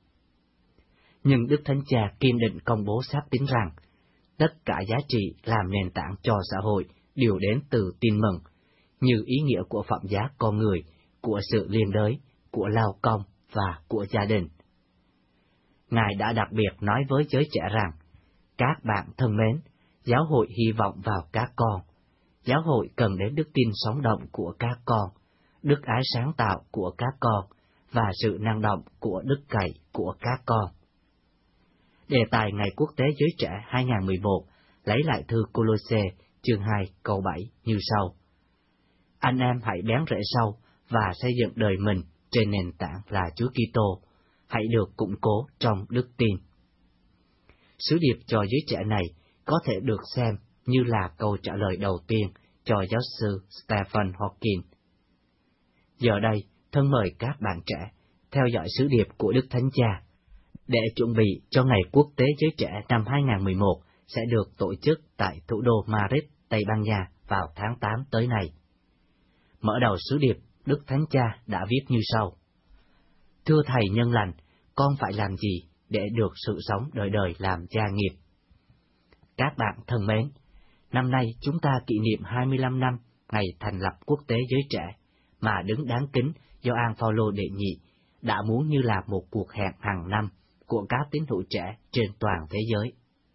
Nhưng Đức Thánh Cha kiên định công bố xác tín rằng tất cả giá trị làm nền tảng cho xã hội đều đến từ tin mừng, như ý nghĩa của phẩm giá con người, của sự liên đới, của lao công và của gia đình. Ngài đã đặc biệt nói với giới trẻ rằng, các bạn thân mến, giáo hội hy vọng vào các con. Giáo hội cần đến đức tin sống động của các con, đức ái sáng tạo của các con và sự năng động của đức cậy của các con. Đề tài Ngày Quốc tế Giới Trẻ 2011 lấy lại thư Cô-lô-sê chương 2 câu 7 như sau. Anh em hãy bén rễ sâu và xây dựng đời mình trên nền tảng là Chúa Kitô, hãy được củng cố trong đức tin. Sứ điệp cho giới trẻ này có thể được xem như là câu trả lời đầu tiên cho giáo sư Stephen Hawking. Giờ đây, thân mời các bạn trẻ theo dõi sứ điệp của Đức Thánh Cha để chuẩn bị cho Ngày Quốc tế Giới Trẻ năm 2011 sẽ được tổ chức tại thủ đô Madrid, Tây Ban Nha vào tháng 8 tới này. Mở đầu sứ điệp, Đức Thánh Cha đã viết như sau. Thưa Thầy nhân lành, con phải làm gì để được sự sống đời đời làm cha nghiệp? Các bạn thân mến, năm nay chúng ta kỷ niệm 25 năm ngày thành lập Quốc tế Giới Trẻ, mà đứng đáng kính Gioan Phaolô đệ nhị đã muốn như là một cuộc hẹn hàng năm của các tín hữu trẻ trên toàn thế giới.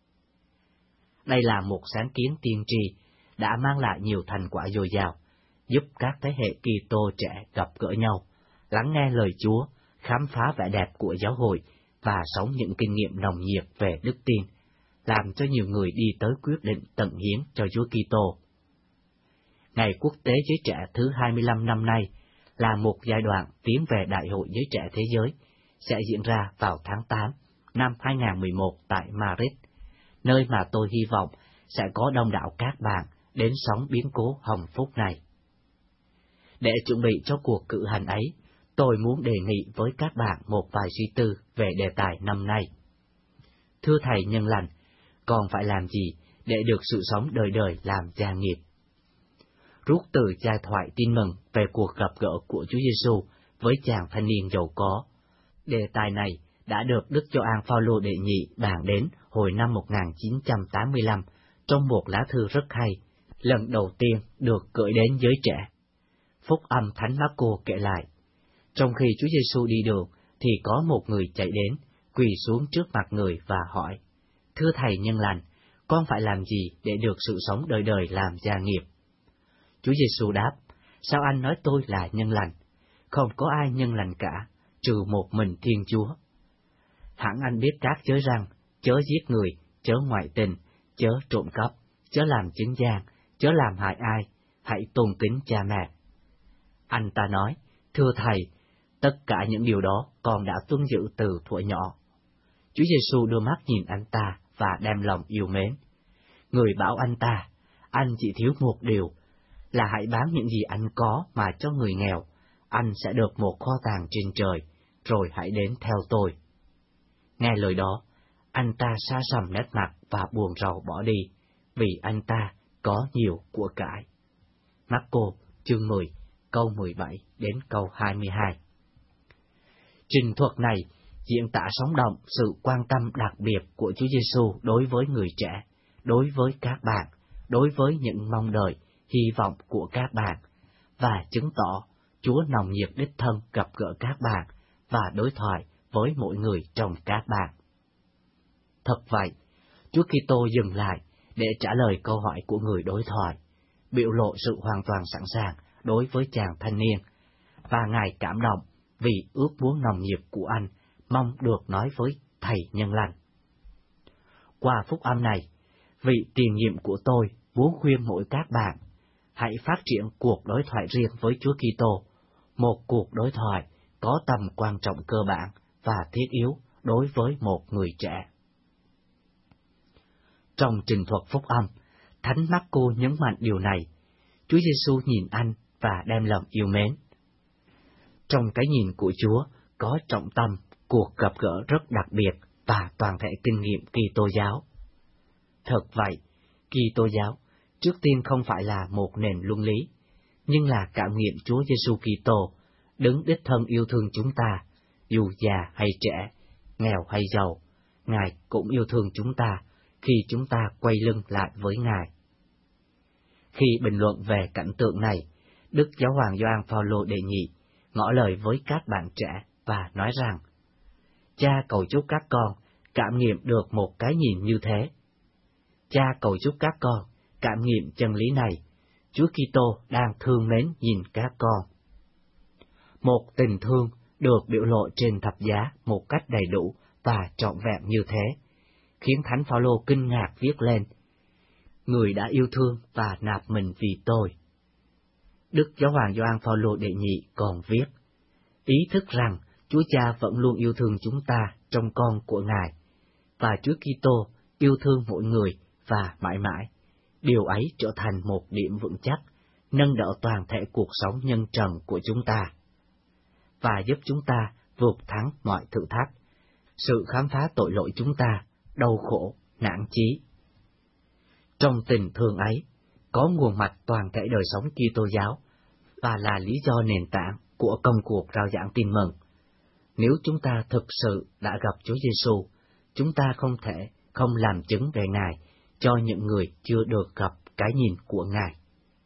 Đây là một sáng kiến tiên tri đã mang lại nhiều thành quả dồi dào, giúp các thế hệ Kitô trẻ gặp gỡ nhau, lắng nghe lời Chúa, khám phá vẻ đẹp của giáo hội và sống những kinh nghiệm nồng nhiệt về đức tin làm cho nhiều người đi tới quyết định tận hiến cho Chúa Kitô. Ngày Quốc tế Giới Trẻ thứ 25 năm nay là một giai đoạn tiến về Đại hội Giới Trẻ Thế Giới, sẽ diễn ra vào tháng 8 năm 2011 tại Madrid, nơi mà tôi hy vọng sẽ có đông đảo các bạn đến sống biến cố hồng phúc này. Để chuẩn bị cho cuộc cử hành ấy, tôi muốn đề nghị với các bạn một vài suy tư về đề tài năm nay. Thưa Thầy Nhân Lành, còn phải làm gì để được sự sống đời đời làm gia nghiệp? Rút từ giai thoại tin mừng về cuộc gặp gỡ của Chúa Giêsu với chàng thanh niên giàu có. Đề tài này đã được Đức Gioan Phaolô đệ nhị bàn đến hồi năm 1985 trong một lá thư rất hay, lần đầu tiên được gửi đến giới trẻ. Phúc âm Thánh Mác-cô kể lại, trong khi Chúa Giêsu đi đường thì có một người chạy đến, quỳ xuống trước mặt người và hỏi: "Thưa Thầy Nhân Lành, con phải làm gì để được sự sống đời đời làm gia nghiệp?" Chúa Giêsu đáp: "Sao anh nói tôi là nhân lành? Không có ai nhân lành cả, trừ một mình Thiên Chúa. Hẳn anh biết các chớ rằng, chớ giết người, chớ ngoại tình, chớ trộm cắp, chớ làm chứng gian, chớ làm hại ai, hãy tôn kính cha mẹ." Anh ta nói: "Thưa Thầy, tất cả những điều đó con đã tuân giữ từ thuở nhỏ." Chúa Giêsu đưa mắt nhìn anh ta và đem lòng yêu mến. Người bảo anh ta: "Anh chỉ thiếu một điều, là hãy bán những gì anh có mà cho người nghèo, anh sẽ được một kho tàng trên trời, rồi hãy đến theo tôi." Nghe lời đó, anh ta sa sầm nét mặt và buồn rầu bỏ đi, vì anh ta có nhiều của cải. Mác-cô chương 10, câu 17 đến câu 22. Trình thuật này diễn tả sống động sự quan tâm đặc biệt của Chúa Giêsu đối với người trẻ, đối với các bạn, đối với những mong đợi, hy vọng của các bạn, và chứng tỏ Chúa nồng nhiệt đích thân gặp gỡ các bạn và đối thoại với mỗi người trong các bạn. Thật vậy, Chúa Kitô dừng lại để trả lời câu hỏi của người đối thoại, biểu lộ sự hoàn toàn sẵn sàng đối với chàng thanh niên, và Ngài cảm động vì ước muốn nồng nhiệt của anh mong được nói với Thầy Nhân Lành. Qua phúc âm này, vị tiền nhiệm của tôi muốn khuyên mỗi các bạn, hãy phát triển cuộc đối thoại riêng với Chúa Kitô, một cuộc đối thoại có tầm quan trọng cơ bản và thiết yếu đối với một người trẻ. Trong trình thuật phúc âm, Thánh Mác-cô nhấn mạnh điều này. Chúa Giêsu nhìn anh và đem lòng yêu mến. Trong cái nhìn của Chúa có trọng tâm cuộc gặp gỡ rất đặc biệt và toàn thể kinh nghiệm Kitô giáo. Thật vậy, Kitô giáo trước tiên không phải là một nền luân lý, nhưng là cảm nghiệm Chúa Giêsu Kitô đứng đích thân yêu thương chúng ta, dù già hay trẻ, nghèo hay giàu. Ngài cũng yêu thương chúng ta khi chúng ta quay lưng lại với Ngài. Khi bình luận về cảnh tượng này, Đức Giáo hoàng Gioan Phaolô đệ nhị ngỏ lời với các bạn trẻ và nói rằng: "Cha cầu chúc các con cảm nghiệm được một cái nhìn như thế. Cha cầu chúc các con cảm nghiệm chân lý này, Chúa Kitô đang thương mến nhìn các con." Một tình thương được biểu lộ trên thập giá một cách đầy đủ và trọn vẹn như thế, khiến Thánh Phaolô kinh ngạc viết lên: "Người đã yêu thương và nạp mình vì tôi." Đức Giáo hoàng Gioan Phaolô đệ nhị còn viết: "Ý thức rằng Chúa Cha vẫn luôn yêu thương chúng ta trong con của Ngài, và Chúa Kitô yêu thương mỗi người và mãi mãi. Điều ấy trở thành một điểm vững chắc, nâng đỡ toàn thể cuộc sống nhân trần của chúng ta, và giúp chúng ta vượt thắng mọi thử thách, sự khám phá tội lỗi chúng ta, đau khổ, nản chí. Trong tình thương ấy, có nguồn mạch toàn thể đời sống Kitô giáo, và là lý do nền tảng của công cuộc rao giảng tin mừng. Nếu chúng ta thực sự đã gặp Chúa Giêsu, chúng ta không thể không làm chứng về Ngài cho những người chưa được gặp cái nhìn của Ngài."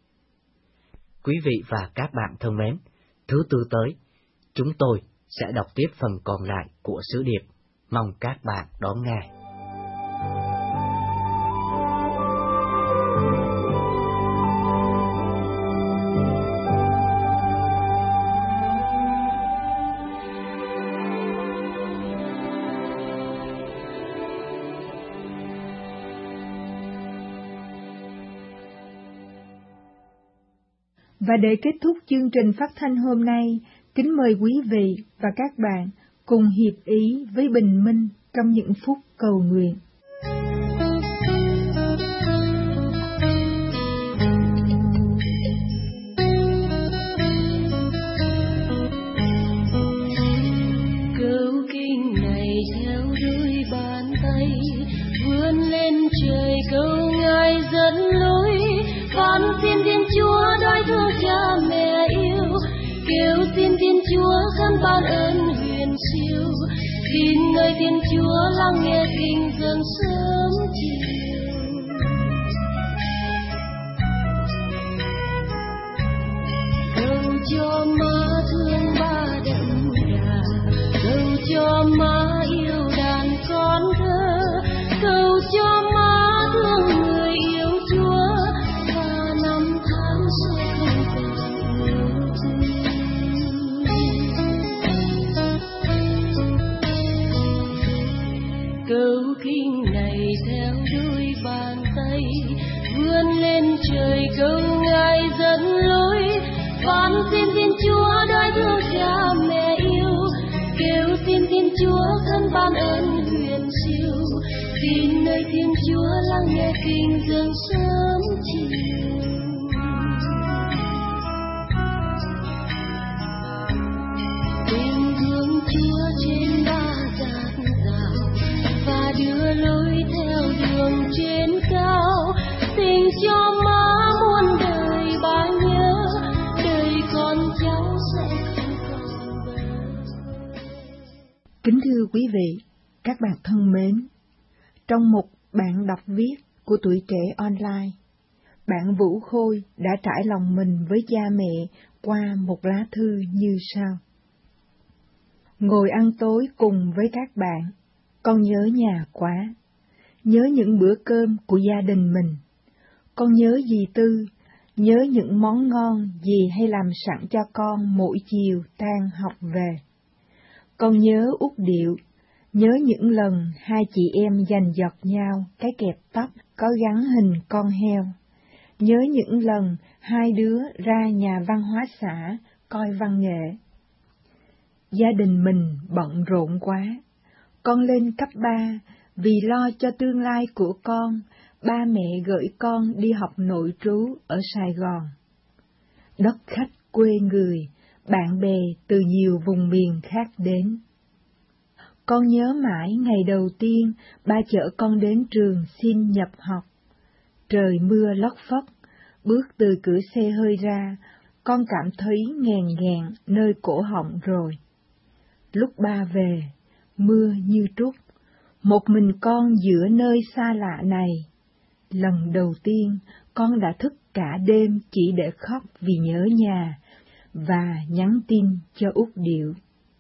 Quý vị và các bạn thân mến, thứ tư tới, chúng tôi sẽ đọc tiếp phần còn lại của sứ điệp. Mong các bạn đón nghe. Và để kết thúc chương trình phát thanh hôm nay, kính mời quý vị và các bạn cùng hiệp ý với Bình Minh trong những phút cầu nguyện. Câu kinh này theo đôi bàn tay vươn lên trời, câu Ngài dẫn lối. Van xin Thiên Chúa đói thương cha mẹ yêu, kêu xin Thiên Chúa khấn ban ơn huyền siêu. Xin nơi Thiên Chúa lắng nghe kinh dâng sớm chiều. Cầu cho má thương ba đậm đà, cầu cho má yêu đàn con thơ, cầu cho má thương người yêu Chúa. Câu kinh này theo đôi bàn tay vươn lên trời, câu Ngài dẫn lối. Van xin Thiên Chúa đói thương cha mẹ yêu, kêu xin Thiên Chúa khấn ban ơn huyền siêu. Xin nơi Thiên Chúa lắng nghe kinh dâng sớm chiều. Tình thương Chúa trên ba dạt dào và đưa lối theo đường trên cao. Tình cho má muôn đời ba nhớ, đời con cháu sẽ không còn bờ. Kính thưa quý vị, các bạn thân mến, trong một bạn đọc viết của Tuổi Trẻ Online, bạn Vũ Khôi đã trải lòng mình với cha mẹ qua một lá thư như sau. Ngồi ăn tối cùng với các bạn, con nhớ nhà quá, nhớ những bữa cơm của gia đình mình. Con nhớ dì Tư, nhớ những món ngon dì hay làm sẵn cho con mỗi chiều tan học về. Con nhớ Út Điệu, nhớ những lần hai chị em giành giật nhau cái kẹp tóc có gắn hình con heo. Nhớ những lần hai đứa ra nhà văn hóa xã coi văn nghệ. Gia đình mình bận rộn quá. Con lên cấp 3, vì lo cho tương lai của con, ba mẹ gửi con đi học nội trú ở Sài Gòn. Đất khách quê người, bạn bè từ nhiều vùng miền khác đến. Con nhớ mãi ngày đầu tiên ba chở con đến trường xin nhập học. Trời mưa lất phất, bước từ cửa xe hơi ra, con cảm thấy nghèn nghẹn nơi cổ họng rồi. Lúc ba về, mưa như trút, một mình con giữa nơi xa lạ này. Lần đầu tiên, con đã thức cả đêm chỉ để khóc vì nhớ nhà, và nhắn tin cho Út Điệu.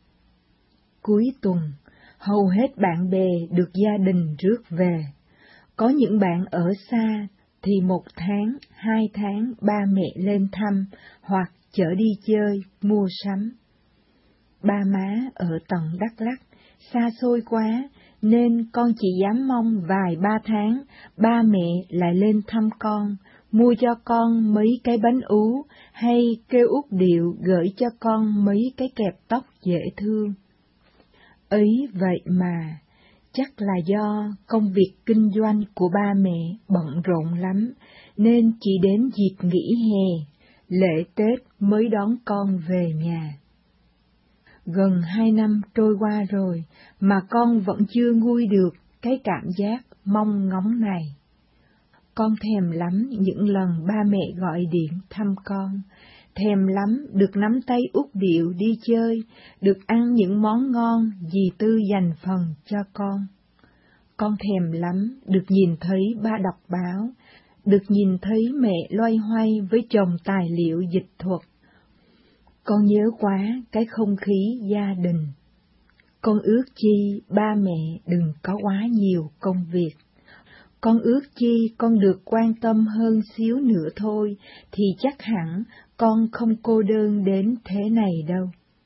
Cuối tuần, hầu hết bạn bè được gia đình rước về. Có những bạn ở xa thì 1 tháng, 2 tháng ba mẹ lên thăm hoặc chở đi chơi, mua sắm. Ba má ở tận Đắk Lắk, xa xôi quá, nên con chỉ dám mong vài 3 tháng ba mẹ lại lên thăm con, mua cho con mấy cái bánh ú, hay kêu Út Điệu gửi cho con mấy cái kẹp tóc dễ thương. Ấy vậy mà, chắc là do công việc kinh doanh của ba mẹ bận rộn lắm, nên chỉ đến dịp nghỉ hè, lễ Tết mới đón con về nhà. Gần 2 năm trôi qua rồi, mà con vẫn chưa nguôi được cái cảm giác mong ngóng này. Con thèm lắm những lần ba mẹ gọi điện thăm con, thèm lắm được nắm tay Út Điệu đi chơi, được ăn những món ngon dì Tư dành phần cho con. Con thèm lắm được nhìn thấy ba đọc báo, được nhìn thấy mẹ loay hoay với chồng tài liệu dịch thuật. Con nhớ quá cái không khí gia đình. Con ước chi ba mẹ đừng có quá nhiều công việc. Con ước chi con được quan tâm hơn xíu nữa thôi, thì chắc hẳn con không cô đơn đến thế này đâu.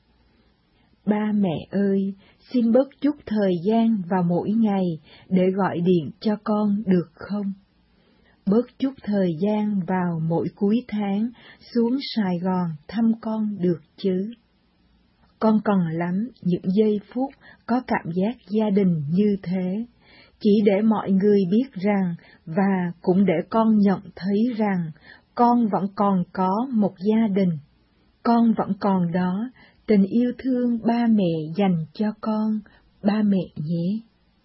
Ba mẹ ơi, xin bớt chút thời gian vào mỗi ngày để gọi điện cho con được không? bớt chút thời gian vào mỗi cuối tháng xuống Sài Gòn thăm con được chứ. Con cần lắm những giây phút có cảm giác gia đình như thế, chỉ để mọi người biết rằng và cũng để con nhận thấy rằng con vẫn còn có một gia đình. Con vẫn còn đó, tình yêu thương ba mẹ dành cho con, ba mẹ nhé.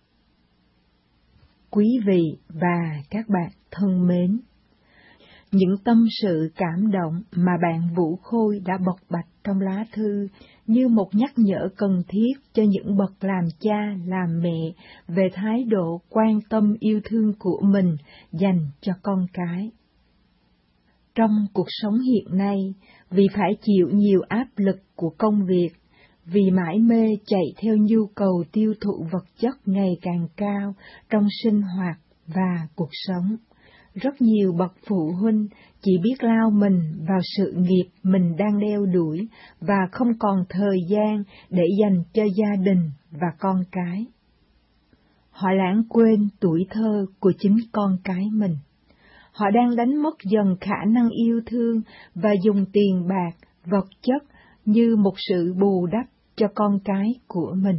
Quý vị và các bạn thân mến, những tâm sự cảm động mà bạn Vũ Khôi đã bộc bạch trong lá thư như một nhắc nhở cần thiết cho những bậc làm cha, làm mẹ về thái độ quan tâm yêu thương của mình dành cho con cái. Trong cuộc sống hiện nay, vì phải chịu nhiều áp lực của công việc, vì mải mê chạy theo nhu cầu tiêu thụ vật chất ngày càng cao trong sinh hoạt và cuộc sống, rất nhiều bậc phụ huynh chỉ biết lao mình vào sự nghiệp mình đang đeo đuổi và không còn thời gian để dành cho gia đình và con cái. Họ lãng quên tuổi thơ của chính con cái mình. Họ đang đánh mất dần khả năng yêu thương và dùng tiền bạc, vật chất như một sự bù đắp cho con cái của mình.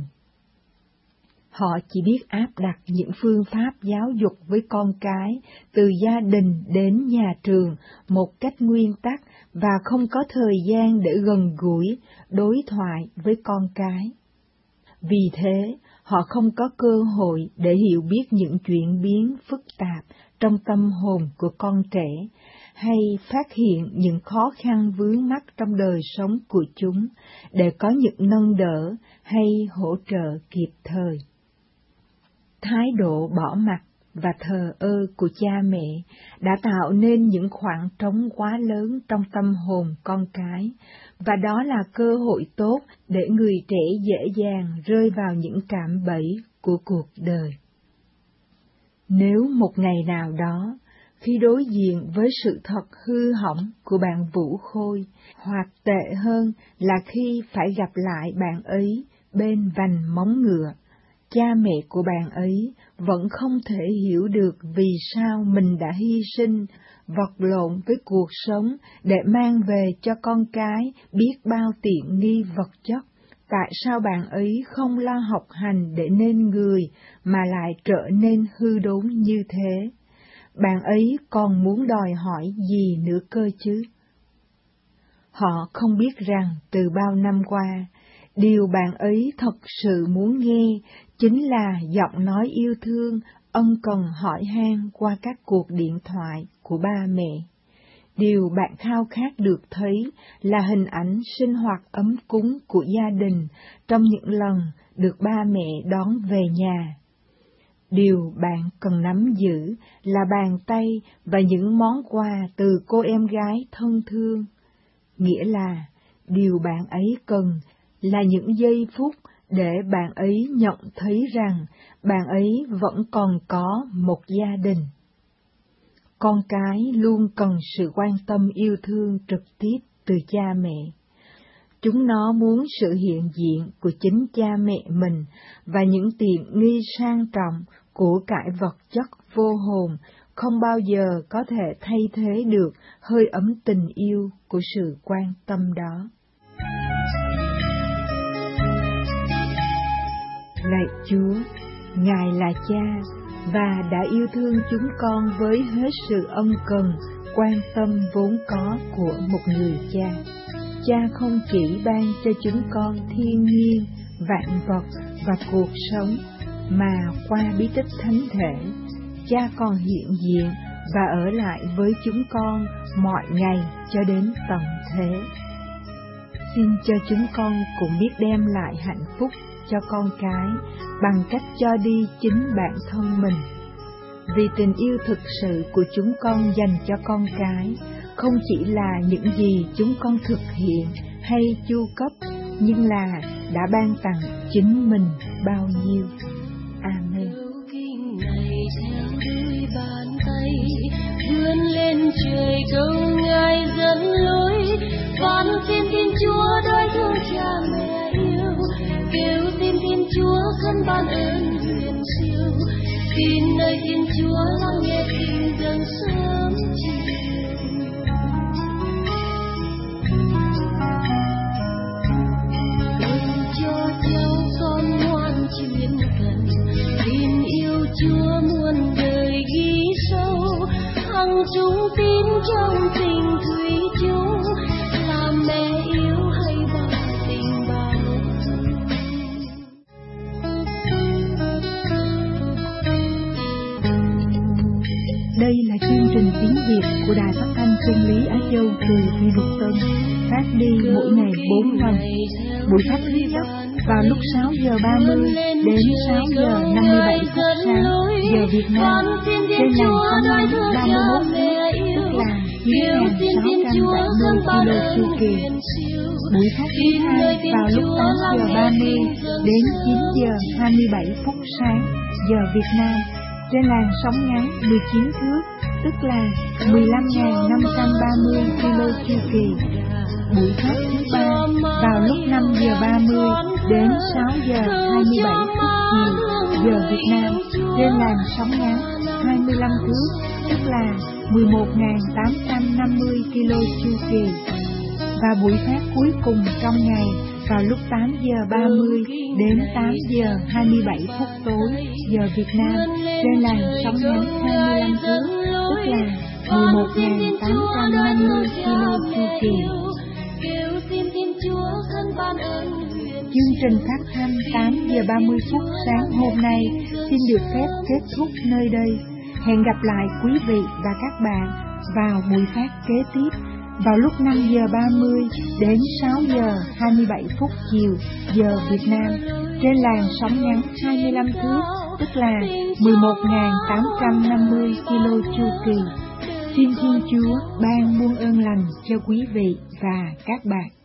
Họ chỉ biết áp đặt những phương pháp giáo dục với con cái từ gia đình đến nhà trường một cách nguyên tắc và không có thời gian để gần gũi, đối thoại với con cái. Vì thế, họ không có cơ hội để hiểu biết những chuyển biến phức tạp trong tâm hồn của con trẻ, hay phát hiện những khó khăn vướng mắc trong đời sống của chúng để có những nâng đỡ hay hỗ trợ kịp thời. Thái độ bỏ mặc và thờ ơ của cha mẹ đã tạo nên những khoảng trống quá lớn trong tâm hồn con cái, và đó là cơ hội tốt để người trẻ dễ dàng rơi vào những cạm bẫy của cuộc đời. Nếu một ngày nào đó, khi đối diện với sự thật hư hỏng của bạn Vũ Khôi, hoặc tệ hơn là khi phải gặp lại bạn ấy bên vành móng ngựa, cha mẹ của bạn ấy vẫn không thể hiểu được vì sao mình đã hy sinh, vật lộn với cuộc sống để mang về cho con cái biết bao tiện nghi vật chất. Tại sao bạn ấy không lo học hành để nên người mà lại trở nên hư đốn như thế? Bạn ấy còn muốn đòi hỏi gì nữa cơ chứ? Họ không biết rằng từ bao năm qua, điều bạn ấy thật sự muốn nghe chính là giọng nói yêu thương, ân cần hỏi han qua các cuộc điện thoại của ba mẹ. Điều bạn khao khát được thấy là hình ảnh sinh hoạt ấm cúng của gia đình trong những lần được ba mẹ đón về nhà. Điều bạn cần nắm giữ là bàn tay và những món quà từ cô em gái thân thương. Nghĩa là điều bạn ấy cần là những giây phút để bạn ấy nhận thấy rằng bạn ấy vẫn còn có một gia đình. Con cái luôn cần sự quan tâm yêu thương trực tiếp từ cha mẹ. Chúng nó muốn sự hiện diện của chính cha mẹ mình và những tiện nghi sang trọng của cải vật chất vô hồn không bao giờ có thể thay thế được hơi ấm tình yêu của sự quan tâm đó. Lạy Chúa, Ngài là Cha và đã yêu thương chúng con với hết sự ân cần, quan tâm vốn có của một người cha. Cha không chỉ ban cho chúng con thiên nhiên, vạn vật và cuộc sống, mà qua bí tích thánh thể, Cha còn hiện diện và ở lại với chúng con mọi ngày cho đến tận thế. Xin cho chúng con cũng biết đem lại hạnh phúc cho con cái bằng cách cho đi chính bản thân mình. Vì tình yêu thực sự của chúng con dành cho con cái không chỉ là những gì chúng con thực hiện hay chu cấp, nhưng là đã ban tặng chính mình bao nhiêu. Amen. Vươn lên trời cầu Ngài dẫn lối, van xin Thiên Chúa đói thương cha mẹ yêu, kêu xin Thiên Chúa khấn ban ơn huyền siêu, tin nơi Thiên Chúa lắng nghe kinh dâng sớm chiều. Cầu cho cháu con ngoan chuyên cần, tin yêu Chúa muôn đời ghi sâu, hằng chúng tin trong tình thủy chung, là mẹ yêu hay bà tình bao dung. Đây là chương trình tiếng Việt của Đài Phát thanh Chân lý Á Châu từ Phi Luật Tân, phát đi mỗi ngày 4 lần. Buổi phát thứ nhất vào lúc 6 giờ 30 đến 6 giờ 57 phút sáng giờ Việt Nam trên làn sóng ngắn 31 phút, tức là 9.670 kilo chu kỳ. Buổi phát thứ hai vào lúc 8 giờ 30 đến 9 giờ 27 phút sáng giờ Việt Nam trên làn sóng ngắn 19 thước, tức là 15.530 kilo chu kỳ. Buổi phát thứ ba vào lúc 5 giờ 30 đến 6 giờ 27 phút chiều giờ Việt Nam trên làn sóng ngắn 25 thước, tức là 11.850 kilo chu kỳ. Và buổi phát cuối cùng trong ngày vào lúc 8 giờ 30 đến 8 giờ 27 phút tối giờ Việt Nam trên làn sóng ngắn 25 thước, tức là 11.850 kilo chu kỳ. Chương trình phát thanh 8 giờ 30 phút sáng hôm nay xin được phép kết thúc nơi đây. Hẹn gặp lại quý vị và các bạn vào buổi phát kế tiếp vào lúc 5 giờ 30 đến 6 giờ 27 phút chiều giờ Việt Nam trên làn sóng ngắn 25 thước, tức là 11.850 kilo chu kỳ. Xin Thiên Chúa ban muôn ơn lành cho quý vị và các bạn.